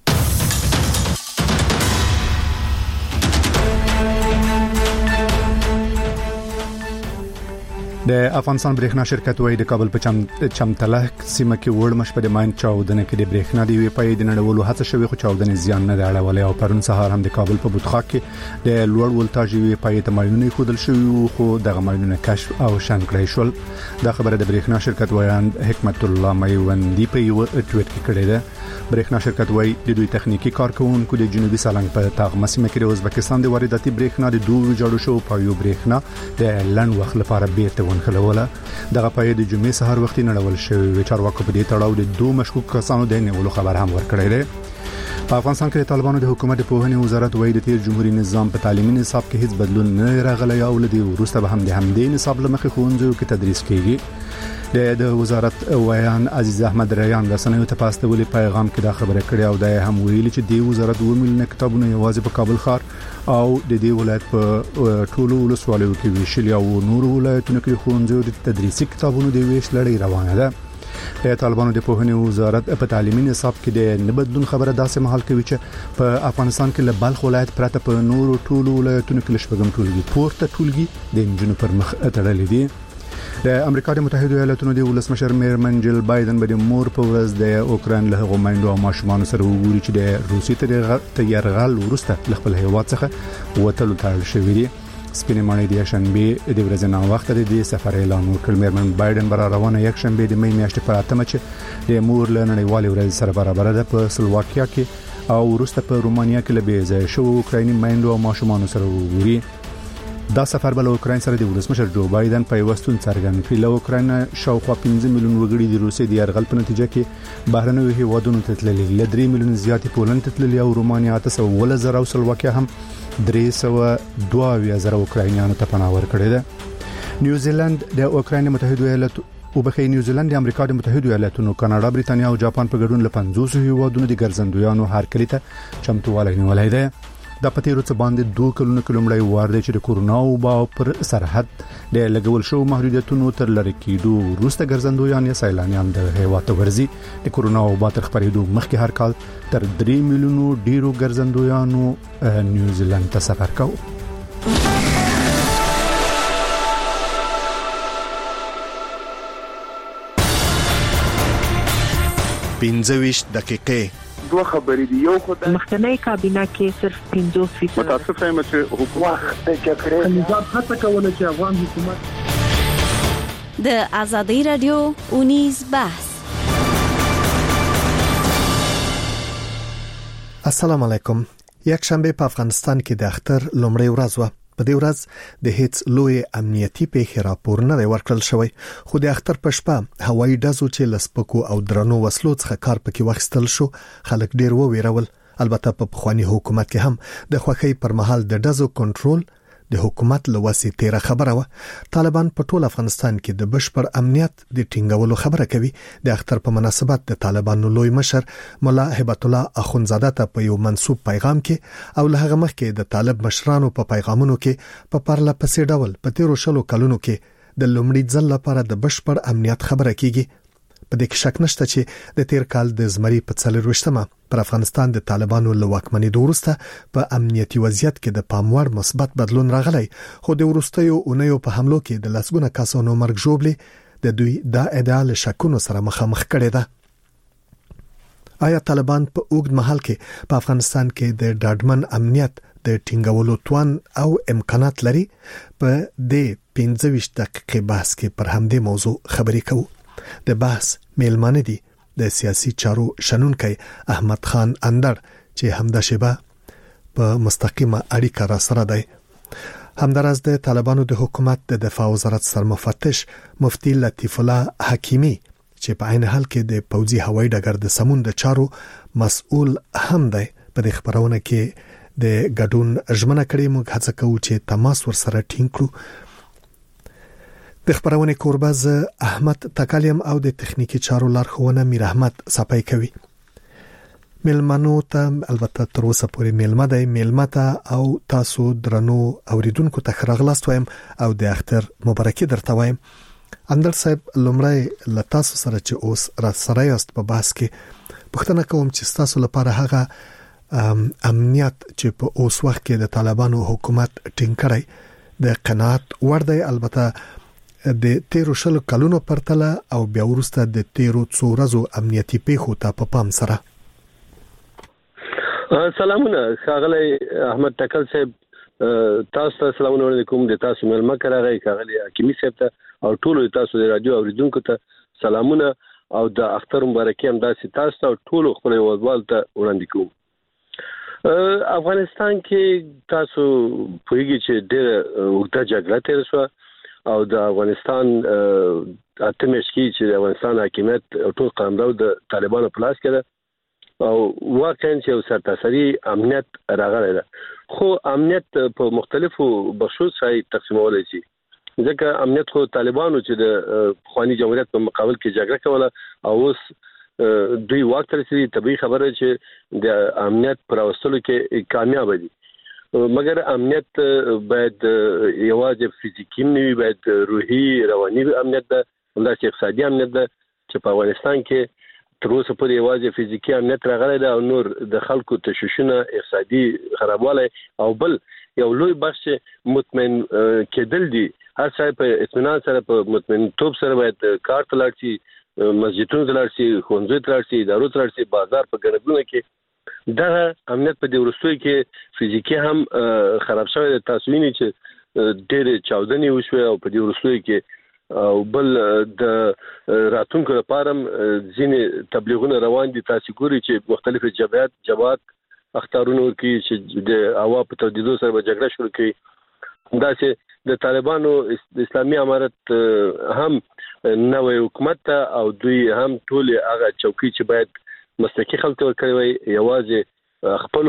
S1: د افغانستان برېښنا شرکت وایي د کابل په چمتلک سیمه کې وړمش په ماین چاودنه کې د برېښنا دی وی پای د نړیوالو هڅه شوی خو چاودنه زیان نه اړولې او پرون سهار هم د کابل په بوتخا کې د لوړ ولتاژ وی پای ته ماینونه خودل شوی خو دغه ماینونه کشف او شان کړی شول. دا خبره د برېښنا شرکت وایان حکمت الله میوندی په یو ټویټ کې کړې ده. برېښنا شرکت وایي د دوی تخنیکی کارکونکو د جنوبي سالنګ په تاغمه سیمه کې د ازبکستان د وارداتي برېښنا د دوه جوړو شو پایو برېښنا د لن وخت لپاره بیرته خلوله. دغه پای د جمعې سهار وختي نړول شوی چارواکو په دې تړاو د دوه مشکوک کسانو د نیولو خبر هم ورکړی دی. په افغانستان کې د طالبانو د حکومت په پوهنې وزارت وایي د تیر جمهوریت نظام په تعلیمي نصاب کې هیڅ بدلون نه راغلی او لدی وروسته به هم د همدې نصاب لمخې ښوونځیو کې تدریس کیږي. د وزارت ویان عزیز احمد ریان رسنیو ته پاستولي پیغام کې دا خبره کړې او دا هم ویلي چې د وزارت وملنه کتابونه یوازې په کابل ښار او د دې ولایت په ټولو ولسوالیو کې ویشل او نور ولایتونو کې ښوونځیو د تدریسي کتابونو د ویش لړۍ روانه ده. د طالبانو د پوهنې وزارت په تعلیمي نصاب کې د نبدلون خبره داسې مهال کوي چې په افغانستان کې له بلخ ولایت پرته په نورو ټولو ولایتونو کې لشبګم ټولګي پورته ټولګي د انجنونو پر مخ تړلې دي. د امریکا د متحده ایالاتونو د ولسمشر میرمن جل بایدن به د مور په ورځ د اوکراین له غوماندو او ماشومان سره وګوري چې د روسي تیارغال ورسته خپل هیواد څخه وټل تړل شوی دی. سپینې ماڼۍ د شنبه د ورځې نه وخت د دې سفر اعلان وکړ. میرمن بایدن بر روانه یک شنبه د مې میاشتې پر 8 چې د مور له نړیوالې ورځې سره برابر ده په سلواکیا کې او ورسته په رومانیا کې لبه ځای شو اوکرایني مایندو او ماشومان سره وګوري. دا سفر بل اوکراین سره د ولسمشر جو بایدن په وستون څرګند کړ. له اوکراین شاوخوا 15 میلیون وګړي د روسي د يرغل په نتیجه کې بهرنیو هیوادونو ته تللي، ل 3 میلیون زیات پولند ته تللي او رومانیا ته 100,000 او سلواکیا هم 322,000 اوکراینیانو ته پناه ورکړي ده. نیوزیلند د اوکراین متحده ایالاتو او بخې نیوزیلند د امریکا د متحده ایالاتونو، کاناډا، بریتانیا او جاپان په ګډون له 50 هیوادونو د ګرځندویانو هرکلی ته چمتووالی نیولای دی. دا پتیرو څه باندې 2 کلونو کې لومړی وار دی چې د کورونا وبا پر سرحد د لګول شو محدودیتونو تر لری کېدو وروسته ګرځندویان یا سیلانیان د هیواد ورزي. د کورونا وبا تر خبرېدو مخکې هر کال تر 3 میلیونو ډیرو ګرځندویانو نیوزیلند ته سفر کوي.
S8: 15 دقیقې
S10: دوه خبرې دي. یو خدای
S13: مخکنی کابینه کې صرف 50%
S10: متاسفه یم چې حکومت د جګړې نظام هڅه کوله چې افغان حکومت
S21: د ازادي رادیو اونیز بحث.
S8: السلام علیکم. یک شنبه په افغانستان کې د اختر لومړی ورځ و. په دې ورځ د هیڅ لوی امنیتي پیښې راپور نه ورکړل شوی، خو د اختر په شپه هوایي ډزو چې لسپکو او درنو وسلو څخه کار پکې واخیستل شو خلک ډیر وویرول. البته په پخوانی حکومت کې هم د خوخي پر مهال د ډزو کنټرول د حکومت لوسي تیره خبره و. طالبان په ټول افغانستان کې د بشپړ امنیت د ټینګولو خبره کوي. د اختر په مناسبت د طالبانو لوی مشر مولا هبت الله اخونزاده ته په یو منسوب پیغام کې او له هغه مخکې د طالب مشرانو په پیغامونو کې په پرله پسې ډول په 13 کلونو کې د لومړي ځل لپاره د بشپړ امنیت خبره کیږي. په دې کې شک نشته چې د تیر کال د زمري په 24مه پر افغانستان د طالبانو له واکمنۍ وروسته په امنیتي وضعیت کې د پاموړ مثبت بدلون راغلی، خو د وروستیو اونیو په حملو کې د لسګونه کسانو مرګ ژوبلې د دوی د ادعا له شکونو سره مخامخ کړي ده. آیا طالبان په اوږد مهال کې په افغانستان کې د ډاډمن امنیت د ټینګولو توان او امکانات لري؟ په دې 15 دقیقې بحث کې پر همدې موضوع خبرې کوو. د بحث میلمانه دي د سیاسي چارو شنونکي احمد خان اندر چې همدا شبه په مستقیمه اړیکه را سره دی. همدارس د طالبانو د حکومت د دفاع وزارت سرمفتش مفتی لطیف الله حکیمی چې په عین حال کې د پوځي هوایي ډګر د سمون د چارو مسؤل هم دی. په دې خبرونه کې د ګډون ژمنه کړې. موږ هڅه کوو چې تماس ورسره ټینګ کړو. د خبرونه کوربه ز احمد تکالیم او د تخنیکی چارو لارښوونه میر احمد صفای کوي. ملمنو ته البته تر اوسه پورې ملمه ته او تاسو درنو اوریدونکو ته خراغلاست وایم او د اختر مبارکي درته وایم. اندر صاحب لمړی له تاسو سره چې اوس را سره یاست په بحث کې پوښتنه کوم چې تاسو لپاره هغه امنیت چې په اوس وخت کې د طالبانو حکومت ټینګ کړی د قناعت وړ دی، البته د 13 کلونو پرتله او بیا وروسته د 13 ورځو امنیتي پیښو ته په پام سره.
S3: سلامونه ښاغلی احمد تکل صاحب، تاسو ته سلامونه علیکم. د تاسو ملما کراغی ښاغلی حکیمی صاحب ته او ټول تاسو د رادیو اوریدونکو ته سلامونه او د اختر مبارکي هم داسې تاسو ته ټول خپل وضوال ته وړاندې کوم. افغانستان کې تاسو پوهیږئ چې ډېر وګړه جګړه تیر شو او د افغانستان اتمیش کې چې د افغانستان حکومت ټول قانون د طالبانو په لاس کې ده او واقعا چې یو سرتاسري امنیت راغلی ده، خو امنیت په مختلفو بخشو سره تقسیمولای شي. ځکه امنیت خو طالبانو چې د خواني جمهوریت په مقابل کې جګړه کوله او اوس دوی واک ته رسیدي، طبيعي خبره چې د امنیت پر اوسلو کې کامیاب دي. مګر امنیت باید یوازې فزیکی نه وي، باید روحي رواني امنیت ده، همداسې اقتصادي امنیت ده چې په افغانستان کې تر اوسه پورې یوازې فزیکی امنیت راغلی ده او نور د خلکو تشویشونه، اقتصادي خرابوالی او بل یو لوی بخش مطمئن کېدل دي. هر څه په اطمینان سره په مطمئن توب سره باید کار ته لاړ شي، مسجدونو ته لاړ شي، ښوونځیو ته لاړ شي، ادارو ته لاړ شي، بازار په ګڼګونه کې. دغه امنیت په دې وروستیو کې فزیکی هم خراب شوی دی. تاسو وینئ چې ډېرې چاودنې وشوې او په دې وروستیو کې او بل د راتونکو لپاره ځینې تبلیغونه روان دي. تاسو ګورئ چې مختلف جبهات اختارونه ورکوي چې د هوا په تودېدو سره به جګړه شروع کړي. همداسې د طالبانو اسلامي امارت هم نوې حکومت ته او دوی هم ټول هغه چوکۍ چې باید مسلکي خلک ورکړي وي یوازې خپل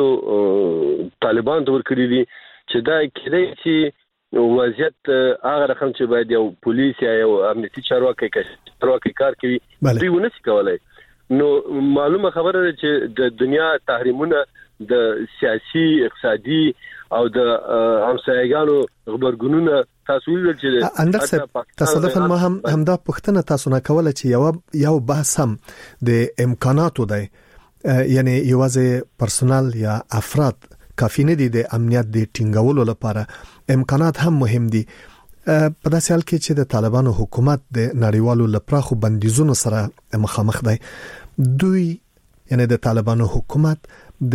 S3: طالبان ته ورکړي دي، چې دا کېدای شي وضعیت هغه رقم چې باید یو پولیس یا یو امنیتي چارواکي کار کوي دوی ونه شي کولای. نو معلومه خبره ده چې د دنیا تحریمونه د سیاسي، اقتصادي او د همسایګانو خبرګونونه تاسو ویل چې
S8: اندر صاحب تصادفاً ما هم دا پوښتنه تاسو نه کوله چې یو بحث هم د امکاناتو دی، یعنی یوازې پرسونل یا افراد کافی نه دي د امنیت د ټینګولو لپاره، امکانات هم مهم دي. په داسې حال کې چې د طالبانو حکومت د نړیوالو لپاره بندیزونو سره مخامخ دی، دوی یعنی د طالبانو حکومت د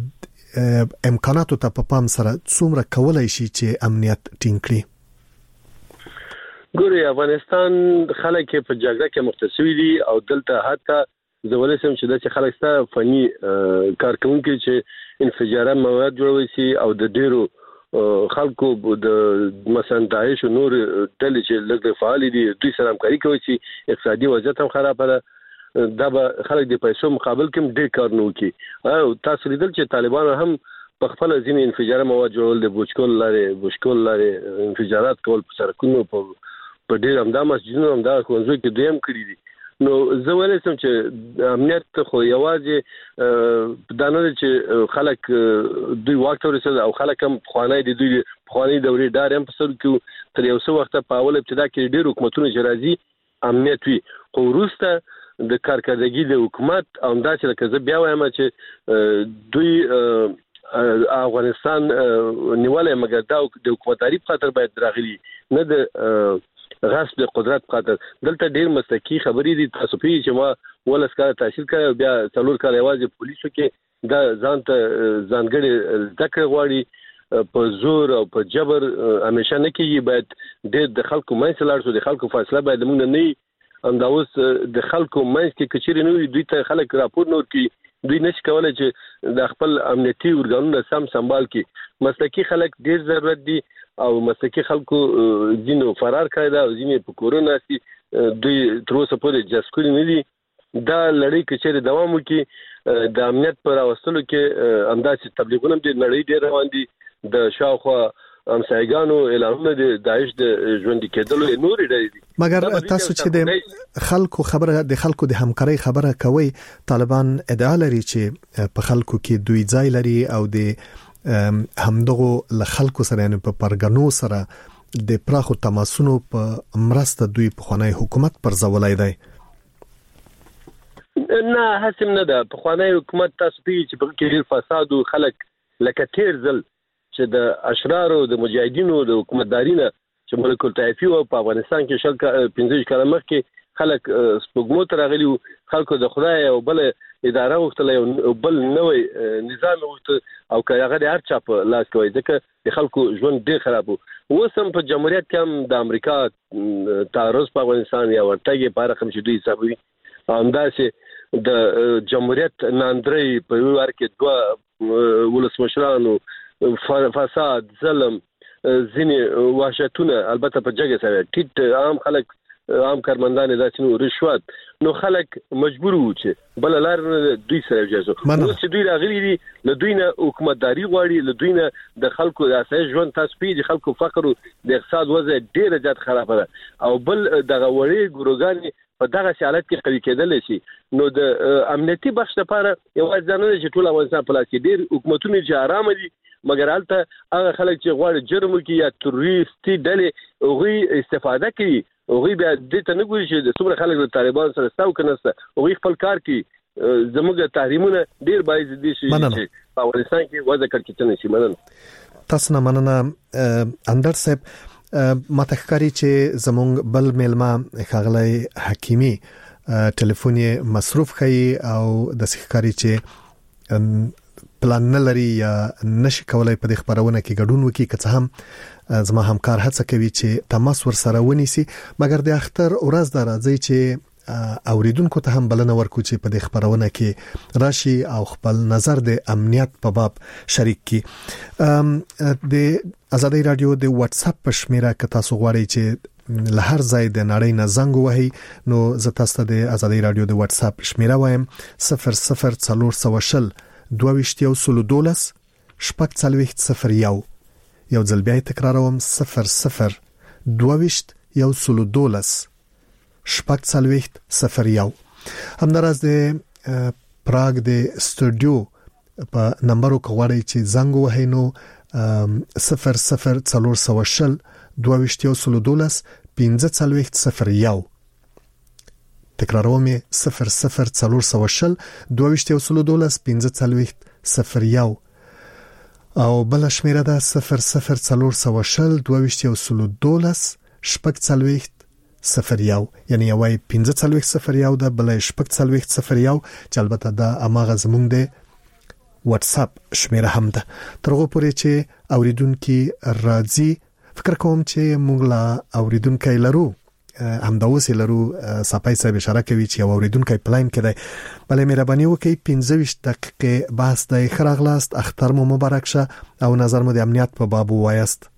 S8: امکاناتو ته په پام سره څومره کولای شي چې امنیت ټینګ کړي؟
S3: ګوري افغانستان خلک په جګړه کې مختصوي دي او دلته حتی زولسم چې د خلک سره فني کارکونکي چې انفجارات مواد جوړوي سي او د ډیرو خلکو د مثلا داعش او نور ډلې چې لږ فعال دي دوی سره همکاري کوي چې اقتصادي وضعیت هم خراب ده. دا به خلک د پیسو مقابل کې ډېر کار نه وکړي. او تاسو لیدل چې طالبانو هم په خپل ځینې انفجار مواد جوړول، د بوشکول لارې انفجارات کول په سرکونو په ډېر همدا مسجدونو همدا ښوونځیو کې دوی هم کړي دي. نو زه ویلی سم چې امنیت خو یوازې دا نه دی چې خلک دوی واک ته ورسېدل او خلک هم پخوانی دي، دوی پخوانۍ دورې ډارې هم په سر کې تر یو څه وخته په اول ابتدا کې ډېر حکومتونه چې راځي امنیت وي، خو وروسته د کارکردګي د حکومت او همداسې لکه زه بیا وایم چې دوی افغانستان نیولای، مګر دا د حکومتداري په خاطر باید راغلي، نه د غصب د قدرت په خاطر. دلته ډېر مسلکي خبرې دي. تاسو پیږئ چې ما 12 کاله تحصیل کړی او بیا 4 کاله یوازې پولیسو کې دا ځان ته ځانګړې زده کړې غواړي. په زور او په جبر همیشه نه کېږي، باید ډېر د خلکو منځ ته لاړ شو، د خلکو فاصله باید موږ نه وي. همدا اوس د خلکو منځ کې که چیرې نه وي دوی ته خلک راپور نه ورکوي، دوی نشي کولای چې د خپل امنیتي ارګانونه سمبال کړي. مسلکي خلک ډېر ضرورت دي او مسلکي خلکو ځینو فرار کړی ده او ځینې په کورونه سي دوی تر اوسه پورې جذب کړي نه دي. دا لړۍ که چیرې دوام وکړي د امنیت پر اوستلو کې انداسې تبلیغونه د نړۍ ډېر روان دي د شاوخوا امسایګانو اعلانونه د داعش د ژوند کېدلو نورې ډېر دي
S8: مګر تاسو چې د خلکو خبره د خلکو د همکارۍ خبره کوي طالبان ادعا لري چې په خلکو کې دوی ځای لري او د همدغه ل خلکو سره نه په پرګنو سره د پراخو تماسونو په مرسته دوی په خوانی حکومت پر ځولای دی
S3: نه حسم نه ده په خوانی حکومت تاسو چې په کې ډیر فساد او خلک لکه تیر ځل چې د اشرار او د مجاهدینو د حکومتدارینه چې ملک الطائفي او په افغانستان کې 15 کال مخکې خلک سپوږمو ته راغلي خلکو د خدای او بل اداره وختلې او بل نوې نظام وخت او هغه د هر چا په لاس کوي ځکه د خلکو ژوند ډیر خراب وو سم په جمهوریت کې هم د امریکا تعرض په افغانستان یا ورتګي په رقم چې دوی حسابوي همداسې د جمهوریت ناندري په ور کې دوه ولسمشرانو فساد ظلم ځینې وحشتونه البته په جګه سره ټیټ عام خلک عام کارمندان داسې رشوت نو خلک مجبور وو چې بل لار دوی سره اجازه چې دوی راغلي دي له دوی نه حکومتداري غواړي له دوی نه د خلکو د اساس ژوند تاسو د خلکو فقر او د اقتصاد وضع ډیره زیات خراب ده او بل دغه وړي ګروګان په دغه حالت کې قوي کېدل شي نو د امنیتي بخش لپاره یو ځانونه چې ټول افغانستان په لاس کې ډیر حکومتونه چې آرام دي مګر حالت هغه خلک چې غواړي جرم کوي یا تروریستي ډلې هغه استفاده کوي هغه بیا د ته نه ګوري چې د څومره خلک د طالبان سره ستاو کنه هغه خپل کار کوي زموږ تحریمونه ډیر باید دي چې په افغانستان کې وضع کړی شي مننه
S8: تاسو نه مننه اندر صاحب متخکاری چې زمونږ بل میلمه خغلی حکیمی ټلیفون یې مصروف خي او د سخکاری چې پلان نه لري یا نشي کولای په دې خبرونه کې ګډون وکړي که څه هم زما همکار هڅه کوي چې تماس ور سره ونیسي مګر د اختر ورځ د راځي چې اوریدونکو ته هم بلنه ورکو چې په دې خبرونه کې راشي او خپل نظر د امنیت په باب شریک کړي د آزادۍ رادیو د واتس اپ په شمیره که تاسو غواړئ چې له هر ځای د نړۍ نه زنګ وهي نو زه تاسو ته د آزادۍ رادیو د واتس اپ شمیره وایم 0040 2212 شپږ څلوېښت 01 یو ځل بیا تکراروم 002212 شپږ څلوېښت 01 همداراز د پراګ د استودیو په نمبر کوغړی چې زنګ وهي نو 0040 2212 15 تکراروم 0040 2212 15 او بل شمیره ده 0040 2212 شپږ څلوېښت 01 یعنی یوای 15 01 ده بل شپږ څلوېښت 01 چې البته دا اماغه زمونږ د واتس اپ شمیره هم ده ترغه پورې چې اوریدونکو راځي فکر کوم چې موږ لا اوریدونکو لرو همداوسه لرو صاحب صاحب اشاره کوي چې اوریدونکو پلاین کړي بلې مهرباني وکړئ 15 دقیقې بحث د خراغلاست اختر مو مبارک شه او نظر مو د امنیت په باب وایست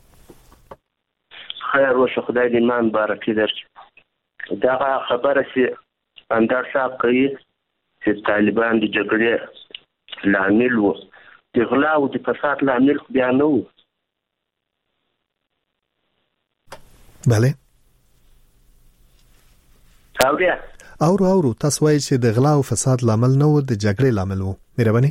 S7: خیر وشه خدای دې ایمان بارکي درکړي دا خبره چې اندر صاحب کوي چې طالبان د جګړې لامل وو د غلا او د فساد لامل بیا نه وو
S8: بله اورو تاسو وایي چې د غلا او فساد لامل نه و د جګړې لامل وو مهرباني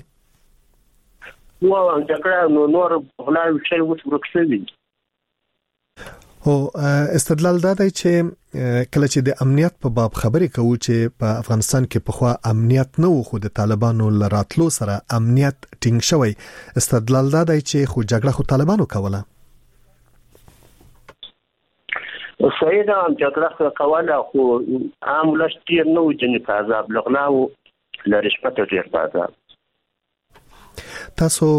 S7: و جګړه نور غلا او شی ورکسوي
S8: او استدلال دا دی چې کله چې د امنیت په باب خبرې کوو چې په افغانستان کې په خوا امنیت نه و خو د طالبانو لراتلو سره امنیت ټینګ شوی استدلال دا دی چې خو جګړه خو طالبانو کوله
S7: صحیح ده جګړه کوله خو عام ولس ډیر نه و چې په عذاب لغلا او لرشپته ډیر په عذاب
S8: تاسو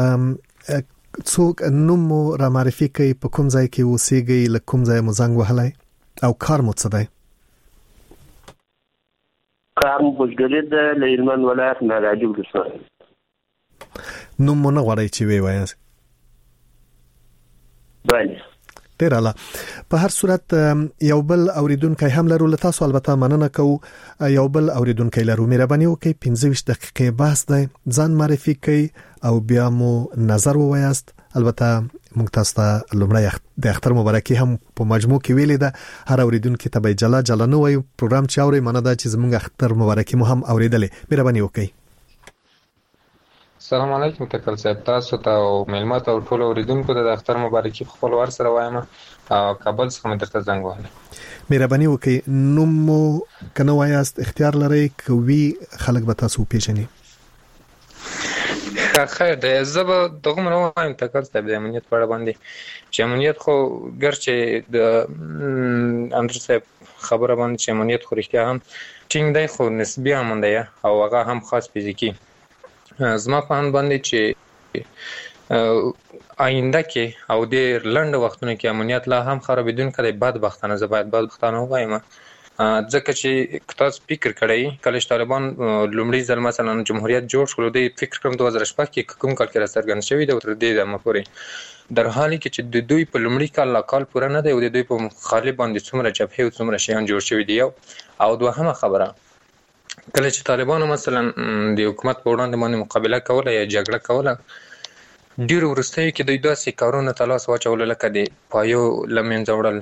S8: څوک نوم را معرفي کوي په کوم ځای کې اوسېږئ له کوم ځای مو زنګ وهلی او کار مو څه دی
S7: کار مو بزګري ده له هلمند ولایت نادعلي ولسوالۍ
S8: نوم مو نه غواړئ چې ویې وایاست
S7: بله
S8: ډیر اعلی. په هر صورت یو بل اوریدونکو هم لرو، تاسو البته مننه کوو. یو بل اوریدونکو لرو، مهرباني وکړئ 15 دقیقې بحث دی، ځان معرفي کړئ او بیا مو نظر ووایاست. البته موږ تاسو ته لومړی د اختر مبارکي هم په مجموع کې ویلې ده. هر اوریدونکو ته به جلا نه وایو، پروګرام چې اوري مننه ده چې زموږ اختر مبارکي مو هم اوریدلې. مهرباني وکړئ.
S9: السلام علیکم تکل صاحب، تاسو ته او ملمت او ټول اوریدونکو ته د اختر مبارکي خپل ور سره وایم. کابل څخه مې درته زنګ وهلی.
S8: مهرباني وکړئ نوم مو کنه وایاست، اختیار لرئ کوي خلک به تاسو پیژني.
S9: خیر دی، زه به دغه نو وایم تکل صاحب د امنیت په اړه باندې چې امنیت خو ګرچې د اندر صاحب خبره باندې چې امنیت خو رښتیا هم ټینګ دی، خو نسبی امن دی او هغه هم خاص فزیکی. زما په اند باندې چې آینده کې او د لنډ وختونو کې امنیت لا هم خرابېدون کړي. بدبختانه زه باید بدبختانه وایم، ځکه چې تاسو فکر کړئ کله چې طالبان لومړی ځل مثلا جمهوریت جوړ شول، د فکر کوم 2006 کې کوم کال کې راڅرګند شوی دی، تر دې دمه پورې در حالي کې چې د دوی په لومړي کال لا کال پوره نه دی او د دوی په مخالف باندې څومره جبهې او څومره شیان جوړ شوی دی. او دوهمه خبره، کله چې طالبانو مثلا د حکومت په وړاندې باندې مقابله کوله یا جګړه کوله، ډیر وروستیو کې دوی داسې کارونه ته لاس واچول لکه د پایو له منځه وړل،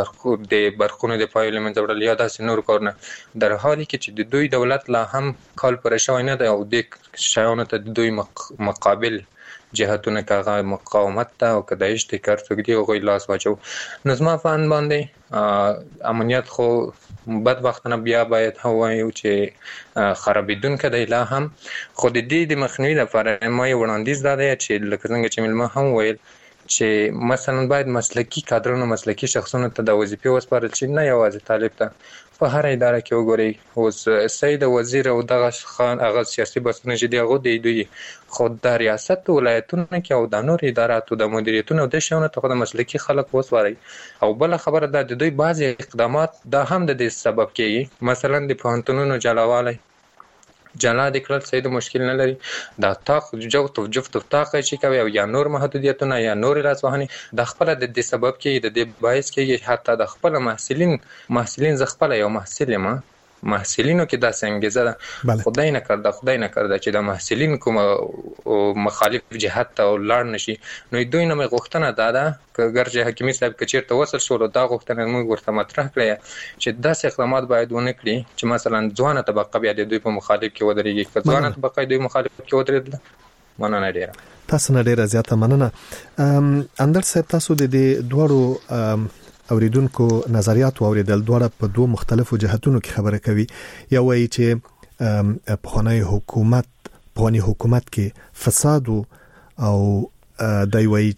S9: د برخونو د پایو له منځه وړل یا داسې نور کارونه، در حالي کې چې د دوی دولت لا هم کال پوره شوی نه دی او د شیانو ته د دوی مقابل جهتونه که مقاومت ته او که د اشتکار څوک دی هغوی لاس واچو. نو زما په اند باندې امنیت خو بدبختانه بیا باید ووایو چې خرابېدونکی دی لا هم، خو د دې د مخنیوي لپاره ما یو وړاندیز دا دی چې لکه څنګه چې مېلمه هم ویل چې مثلا باید مسلکي کادرونو، مسلکي شخصونو ته د وظیفې وسپارل شي، نه یوازې طالب ته. په هر اداره کې وګورئ اوس سید وزیر او دغه خان هغه سیاسي بحثونه چې دي هغه د دوی، خو د ریاست ولایتونو کې او د نور اداراتو د مدیریتونو د شیانو ته خو د مسلکي خلک وسپارئ. او بل خبره ده د دوی بعضي اقدامات دا هم د دې سبب کېږي، مثلا د پوهنتونونو جلاوالی جلا د کړل سید مشکل نه لري، دا تاق جفت تاق چې کوي او یا نور محدودیتونه یا نور لاسوهني د خپل د دې سبب کې د دې باعث کې حتی د خپل محصلین ز خپل یو محصلینو کې دا څنګه ده خدای نه کړدا چې د محصلین کوم مخالف جهت ته لاړ نشي. نو دوی نه غوښتنه ده ګرځي حکیمي صاحب کچیرته وصل شو دا غوښتنه موږ ورته مطرح کړې چې داسې اقدامات باید ونه کړي چې مثلا ځوانه طبقه بیا د دوی په مخالف کې ودرېږي، که ځوانه طبقه دوی مخالف کې ودرېدله. مننه ډیره،
S8: تاسو نه ډیره زیاته مننه. اندر صاحب تاسو د دې دوړو اوریدونکو نظریات اوریدل، دوړه په دوه مختلفو جهتونو کې خبره کوي. یو وایي چې په خانه حکومت کې فساد او دای وایي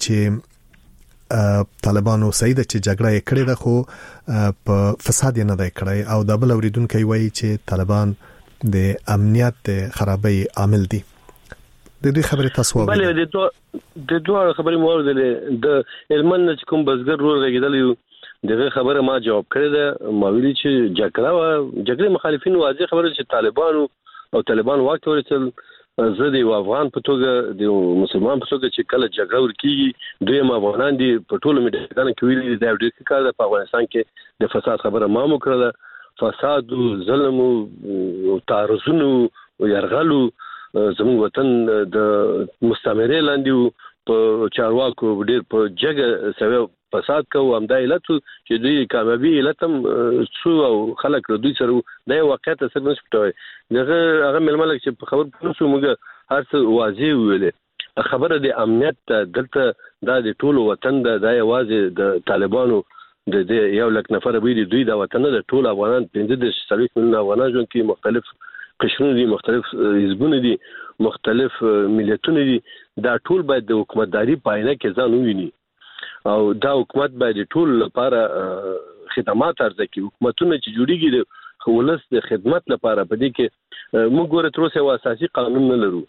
S8: چې طالبانو سیده چې جګړه یې کړې ده خو په فساد یې نه دی کړی، او د بل اوریدونکو وایي چې طالبان د امنیت خرابۍ عامل دي. د دې خبرې تاسو وایي؟
S3: بله د دوه خبرې مو اوریدلې، د علمن چې کوم بزګر رول راګیدلی دغه خبره ما جواب کړی ده. ما ویلي چې جګړه مخالفین واضح خبره چې طالبان واک ته ورسېدل. زه د افغان په توګه د مسلمان په توګه چې کله جګړه ورکیږي دوی افغانان دي په ټولو میډیاګانو کې ویلي دا ډېر کار ده. په افغانستان کې د فساد خبره ما مو کړله، فساد او ظلم او تعرضونو او يرغلو زموږ وطن د مستعمره لاندې په چارواکو ډېر په جګه سوي فساد کوو. همدا علت چې دوی کامیابی علت هم څو او خلک دوی سره د واقعیت سره نشي پټوي. هغه ململ چې په خبر پوښتنه موږ هر څه واضح ویلې. خبره د امنیت دلته د ټولو وطن د یوازې د طالبانو د یو لک نفر به دوی د وطن د ټول افغانان 15 ملیون افغانان ژوند کې مختلف قشرونه دي، مختلف حزبونه دي، مختلف ملتونه دي. دا ټول باید د حکومتداري پاینه کې ځان وویني او دا حکومت باید ټول لپاره خدمات ارزه کوي. حکومتونه چې جوړیږي د ولس د خدمت لپاره په دې کې موږ ګوره تر اوسه اساسي قانون نه لرو.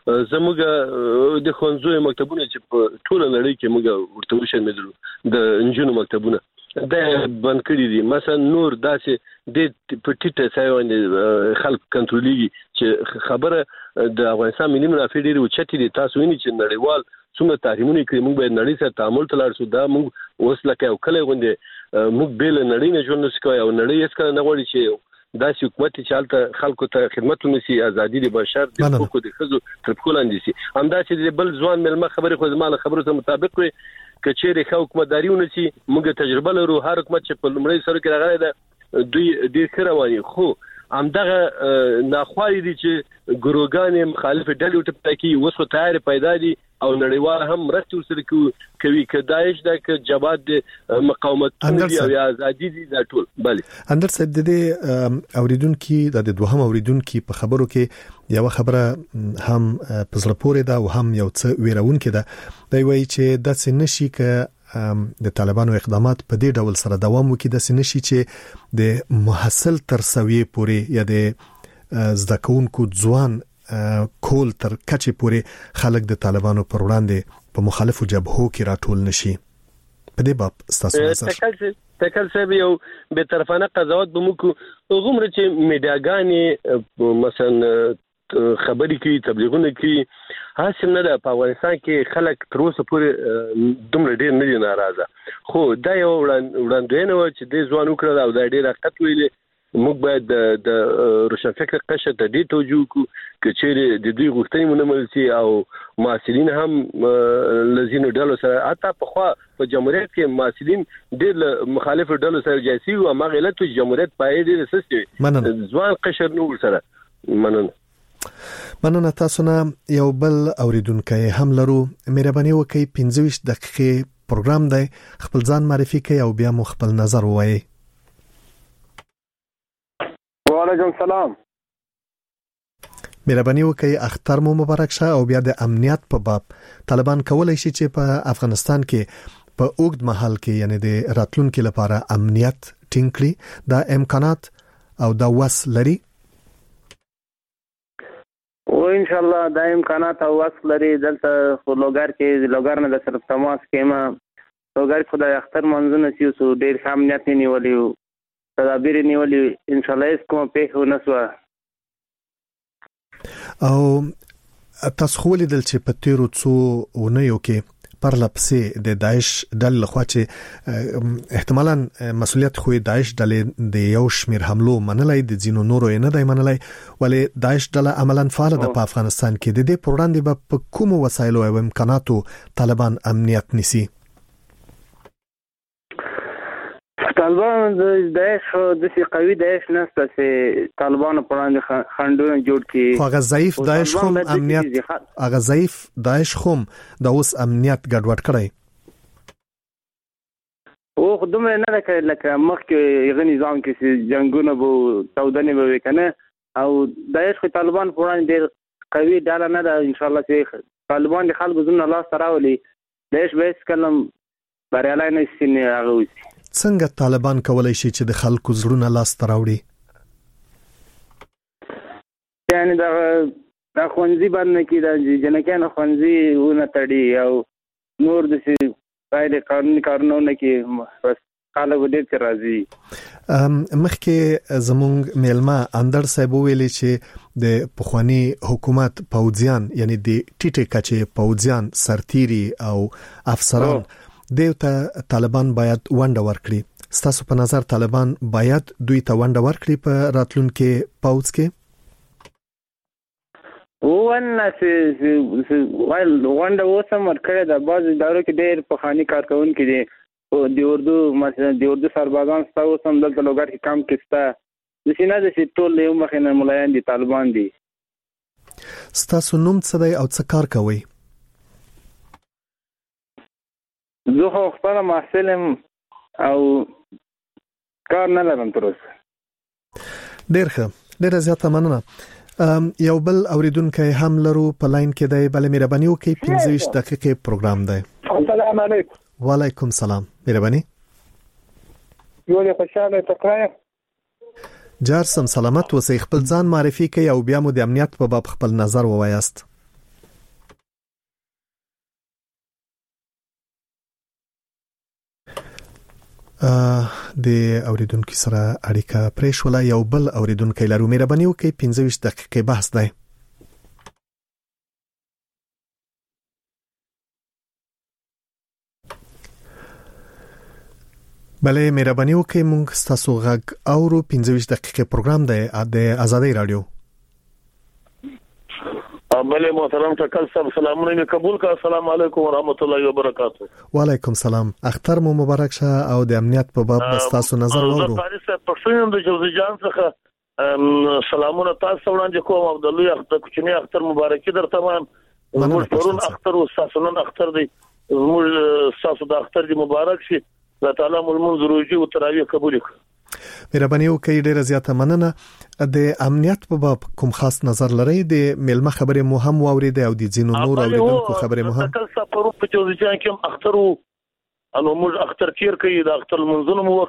S3: زموږ د ښوونځیو مکتبونه چې په ټول نړۍ کې موږ ورته وشمیدلو د انجونو مکتبونه دا بند کړی دي. مثلا نور داسې د پټیټه ځای خلک کنټرولېږي چې خبره د افغانستان ملي منافع ډېر اوچتې دي. تاسو وینئ چې نړیوال څومره تحریمونه کوي، موږ باید نړۍ سره تعامل ته لاړ شو. دا موږ اوس لکه کله غونډه موږ بیل نړۍ نه ژوند نشو کوي او نړۍ هیڅ کله نه غواړي چې دا حکومت چې حالت خلکو ته خدمت ونشي ازادي د بشر د حقوقو د خزو تر ټولو اندسي همدا چې بل ځوان ملما خبره خو زماله خبره ته مطابق وي کچېره خو حکومتداري ونشي موږ تجربه لرو هر حکومت چې په لمړی سره کې راغلی دا دوی د خرواني خو همدغه ناخوالي دي چې ګروګان مخالف ډلې ټپه کې وسو تیار پیدا دي او نړیوال هم مرسته سره کوي کدايش د جبهات مقاومت او ازادي دي دا ټول بله
S8: اندر صاحب د دې اوریدونکو د دوهم اوریدونکو په خبرو کې یو خبره هم پزړه پورې ده او هم یو څه ویرونکو ده دی وایي چې د سنشي ک د طالبانو اقدامات په دې ډول سره دوام وکړي د سنشي چې د محصل تر سویې پورې یا د زدکونکو ځوان کول تر کچې پورې خلک د طالبانو پر وړاندې په مخالفو جبهو کې راټول نشي په دې باب تاسو نظر
S3: تکل سبب یو به طرفانه قضاوت به موږ غومره چې میډیاګانی مثلا خبري کوي تبلیغونه کوي حاصل نه ده په افغانستان کې خلک تر اوسه پورې دومره ډیر نه دي ناراضه خو دا یو وړاندوینه و چې د ځوانو کړه او دا ډیر حقیقت ویلي موږ باید د روشن فکر قشر ته دې توجه کو کچېره د دوی غوښتنې مونږ سي او ماسلین هم لزینو ډلو سره اته په خوا په جمهوریت کې ماسلین ډېر مخالف ډلو سره جاسي او ما غلط جمهوریت پای ډېر سستي ځوان قشر نو سره
S8: مننه تاسو نه یو بل اوریدونکو هم لرو مهرباني وکړئ 15 دقیقې پروګرام دی خپل ځان معرفي کړئ او بیا مو خپل نظر ووایئ.
S26: وعلیکم سلام.
S8: مهرباني وکړئ اختر مو مبارک شه او بیا د امنیت په باب طالبان کولای شي چې په افغانستان کې په اوږد مهال کې یعنی د راتلونکو لپاره امنیت ټینګ کړي دا امکانات او دا وس لري
S28: او ان شاء الله دا امکانات او وس لري دلته لوګر کې لوګر نه د صرف تماس کېما لوګر خدای اختر منځنه سیو سو ډیر امنیت نیولیو تدابیر نیولی ان شاء الله اس کوم په ونسوا
S8: او تاسو خو لیدل چې په تیرو څو ونیو کې پر لپسې د داعش ډلې لخوا چې احتمالاً مسؤلیت خو داعش ډلې د یو شمیر حملو منلای د زینو نورو نه دی منلای ولی داعش ډله عملاً فعال ده په افغانستان کې د دې پروړاندې په کوم وسایلو او امکاناتو طالبان امنیت نیسي
S28: طالبان د داعش د سی قوي داعش نسته چې طالبان په وړاندې خنډونه جوړ کړي
S8: هغه ضعیف داعش خو امنیت هغه ضعیف داعش خو د اوس امنیت ګډوډ کړی
S28: او خدومره نه لکه مخکې یغه نظام کې جنگونه بو تودنې به وکنه او داعش خو طالبان په وړاندې ډېر قوي ډاله نه ده ان شاء الله چې طالبان د خلکو زونه لاس تراولي داعش به کلم بریالای نه سي نه هغه
S8: څنګه طالبان کولای شي چې د خلکو زړونه لاس تراوړي
S28: یعنی دا خوندزي باندې کې د جنکانو خوندزي ونه تړي او نور د څه قاعده قانوني کارونه کې بس خلک ډېر راضي
S8: مخکې زمونږ میلما اندر صاحب ویلي چې د پخوانی حکومت پوځیان یعنی د ټیټه کچې پوځیان سرتيري او افسران دیوته طالبان باید ونډه ورکړي ستاسو په نظر طالبان باید دوی ته ونډه ورکړي په راتلونکو پاوڅ کې
S28: ونډه وسم ورکړي د باز ادارو کې ډېر په خاني کارکونکو دي او د اردو مثلا د اردو سربازان ستاسو سم دلته لوګر کې کم کېستا د سینې د ټول یو مخینه ملایان دي طالبان دي
S8: ستاسو نوم څه دی او څه کار کوي
S28: زه خو خپل محصلم او کار نه لرم تر اوسه
S8: ډېر ښه ډېر زیاته مننه یو بل اوریدونکو هم لرو په لاین کې دی بل مهرباني وکړئ 15 دقیقې پروګرام دی
S26: السلام علیکم
S8: وعلیکم السلام مهرباني
S26: یو له خوشاله تکرای
S8: جارسم سلامت اوسئ خپل ځان معرفي کړئ او بیا مو د امنیت په باب خپل نظر ووایاست د اوریدونکو سره اړیکه پرېښوله یو بل اوریدونکو لرو مهرباني وکړئ 15 دقیقې بحث دی بله مهرباني وکړئ موږ تاسو غږ اورو 15 دقیقې پروګرام د آزادۍ رادیو.
S5: بله محترم ټکل صاحب سلامونه قبول کا. السلام علیکم ورحمت الله وبرکاتہ.
S8: وعلیکم السلام. اختر مو مبارک شه او د امنیت په باب تاسو نظر وورو.
S5: زه تاسو پښتون د جوزي جان څخه سلامونه تاسو وړاندې کوم. عبدالله اختر کوچنی اختر مبارکي درته وایم. موږ پرون اختر او تاسو نن اختر دی. موږ تاسو د اختر دی مبارک شي. الله تعالی مول منځ روزي او تراویح قبول کړي.
S8: مهرباني وکړئ ډیره زیاته مننه. د امنیت په باب کوم خاص نظر لرئ؟ د ملما خبره مو هم واورید او د ځینو نور اوریدونکو خبره مو هم.
S5: تکل سفرو په جوزي جان کې اخترو انو موږ اختر تیر کړی د اختر منځونو مو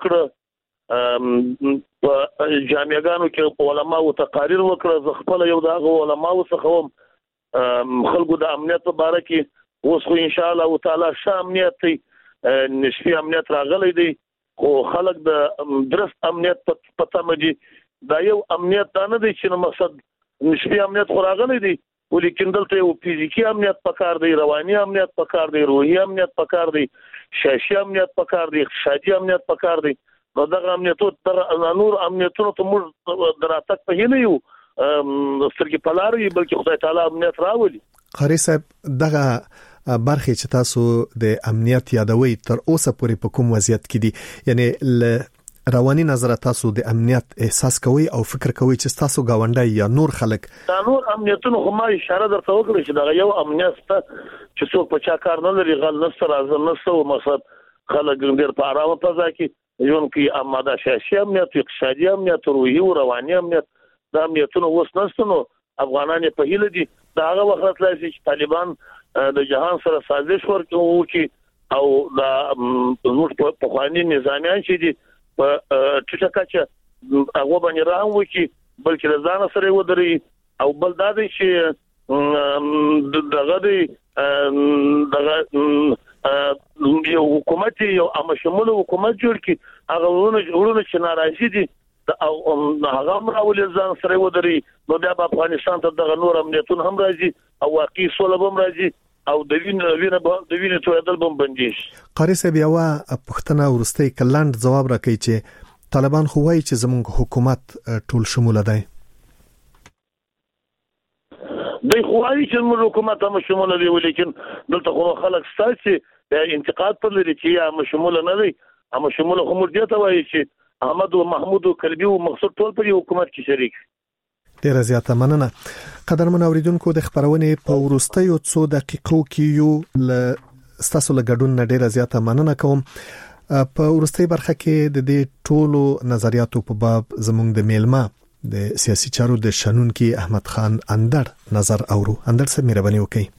S5: وکړه. په جامعګانو کې علما او تقاریر وکړه. زه خپل یو دغه علما او څخه خلکو د امنیت په اړه کې اوس خو ان شاء الله تعالی شامنیت نشي امنیت راغلی دی. خو خلک د درست امنیت پته مدي دا یو امنیت نه دی چې مقصد نشي امنیت خو راغلی دی ولیکن دلته یو فزیکی امنیت پکار دی، رواني امنیت پکار دی، روحي امنیت پکار دی، سیاسي امنیت پکار دی، اقتصادي امنیت پکار دی. نو دغه امنیتو نور امنیتونو ته موږ دراتک په هینه یو سترګې پلاري بلکې خدای تعالی امنیت راولي.
S8: قاری صاحب دغه برخه چې تاسو د امنیت یادوي تر اوسه پورې په کوم وضعیت کې دي؟ یعنی رواني نظر تاسو د امنیت احساس کوي او فکر کوي چې تاسو گاونډي یا نور خلک
S5: دا نور امنیتونو خو ما اشاره درته وکړه چې دا یو امنیت ته چې څوک په چا کار نه لري غل نه سره ځل نه سو مقصد خلک ډیر په آرامه فضا کې یون کې اماده سیاسي امنیت، اقتصادي امنیت، روحي او رواني امنیت دا امنیتونو اوس نشته. افغانان په هیله دي دا هغه وخت لاسي چې طالبان د جهان سره سازش وکړي او د موږ په خواني نظامیان چې دي په ټیټه کچه هغه باندې راو وکړي بلکې د ځان سره ودري او بل دا دی چې دغه یو حکومت یو امشمول حکومت جوړ کړي هغه ورونه چې ناراضي دي او هغه راولي ځان سره ودري نو بیا په افغانستان ته دغه نور امنیتونه هم راځي او واقعي سوله هم راځي او د وینې تویدل هم بنديږي.
S8: قاری صاحب یو پښتنه ورسته کلاند جواب راکړي چې طالبان خو وایي چې زموږ حکومت ټول شموله دی.
S5: دوی خو وایي چې موږ حکومت هم شموله دی ولیکن دلته خو خلک ستاسي انتقاد پر لري چې یا مشموله نه دی. هم شموله خو موږ ته وایي چې احمد او محمود او کلبي او مقصود ټول په حکومت کې شریک.
S8: ډیر زیاته مننه. قدرمن اوریدونکو د خبرونې په ورستیو 2 دقیقو کې یو ستاسو له ګډون نه ډیر زیاته مننه کوم. په ورستۍ برخه کې د دې ټولو نظریاتو په باب زموږ د میلما د سیاسي چارو د شنن کې احمد خان اندر نظر اورو. اندر سره مهرباني وکړئ.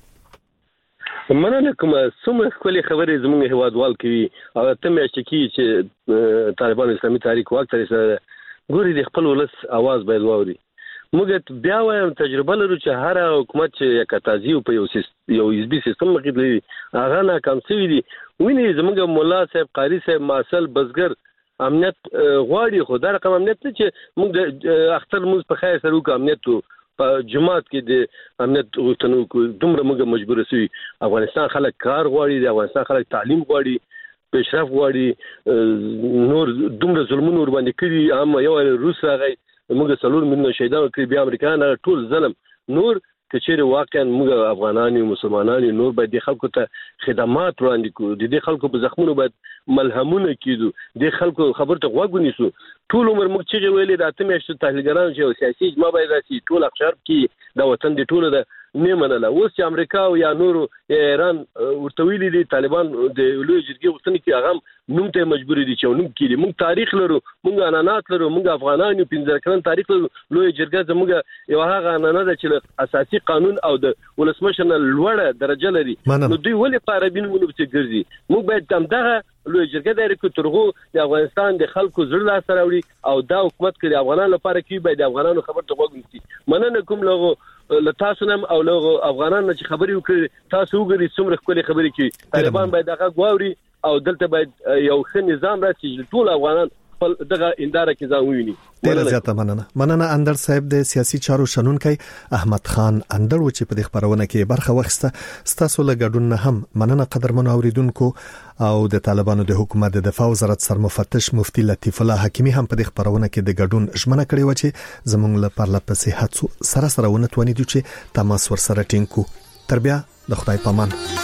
S3: مننه کوم. څومره خپل خبرې زموږ هوادوال کوي او ته مې شکی چې طالبان اسلامي تحریک وخت سره ګوري د خپل ولس आवाज باید واوري. موږ بیا وایم تجربه لرو چې هر حکومت چې یکتازي په یو حزبي سیستم کې دی هغه ناکام شوی دی. ویني زموږ مولا صاحب، قاری صاحب، ماسل، بزګر امنیت غواړي خو دا رقم امنیت نه چې موږ د اختر موږ په خیر سره وکړو امنیت په جماعت کې د امنیت غوښتنو کو دومره موږ مجبور شوي. افغانستان خلک کار غواړي، د افغانستان خلک تعلیم غواړي، پیشرفت غواړي. نور دومره ظلمونه ور باندې کړي هم یو روس راغی موږ 4 ملیون شهیدان کړی بیا امریکایان ټول ظلم نور کچېره واقعا موږ افغانان او مسلمانان نور باید د خلکو ته خدمات وړاندې کړو. د دې خلکو په زخمونو باید ملهمونه کیدو. د خلکو خبرته غوږ ونیسو. ټول عمر موږ چې ویلې د اتمېشت تحلیلګران چې سیاسي اجماع باید راسي ټول اقشار کې د وطن د ټولو د نه منله. اوس چې امریکا او یا نور ایران ورته ویلي دي طالبان د لوی جرګې وختنی کې هغه نوم ته مجبور دي چې نوم کړي. موږ تاریخ لرو، موږ انانات لرو، موږ افغانان یو 15 کلن تاریخ لرو. لوی جرګه زموږ یو هغه انانه ده چې اساسي قانون او د ولسمشر نه لوړه درجه لري. نو دوی ولې په عربي نومونه په ګرځي؟ موږ باید دغه لوی جرګه د ریکو ترغو د افغانستان د خلکو زړه لا سره وړي او دا حکومت کوي افغانانو لپاره کې باید افغانانو خبرته غوږ نیسي. مننه کوم لغو لتاسو نم او لغو افغانانو چې خبري وکړي تاسو وګورئ څومره خپل خبري کوي. طالبان باید هغه غواړي او دلته باید یو ښه نظام راسي چې ټول افغانان خپل دغه انداره کې ځان وویني.
S8: ډیره زیاته مننه اندر صاحب د سیاسي چارو شنونکي احمد خان اندر و چې په دې خبرونه کې برخه واخیسته. ستاسو له ګډون نه هم مننه قدرمن اوریدونکو او د طالبانو د حکومت د دفاع وزارت سرمفتش مفتي لطیف الله حکیمی هم په دې خبرونه کې د ګډون ژمنه کړې و چې زموږ لپاره لپسې هڅو سره ونتونی دي چې تماس ورسره ټینګ کو. تر بیا د خدای پامان.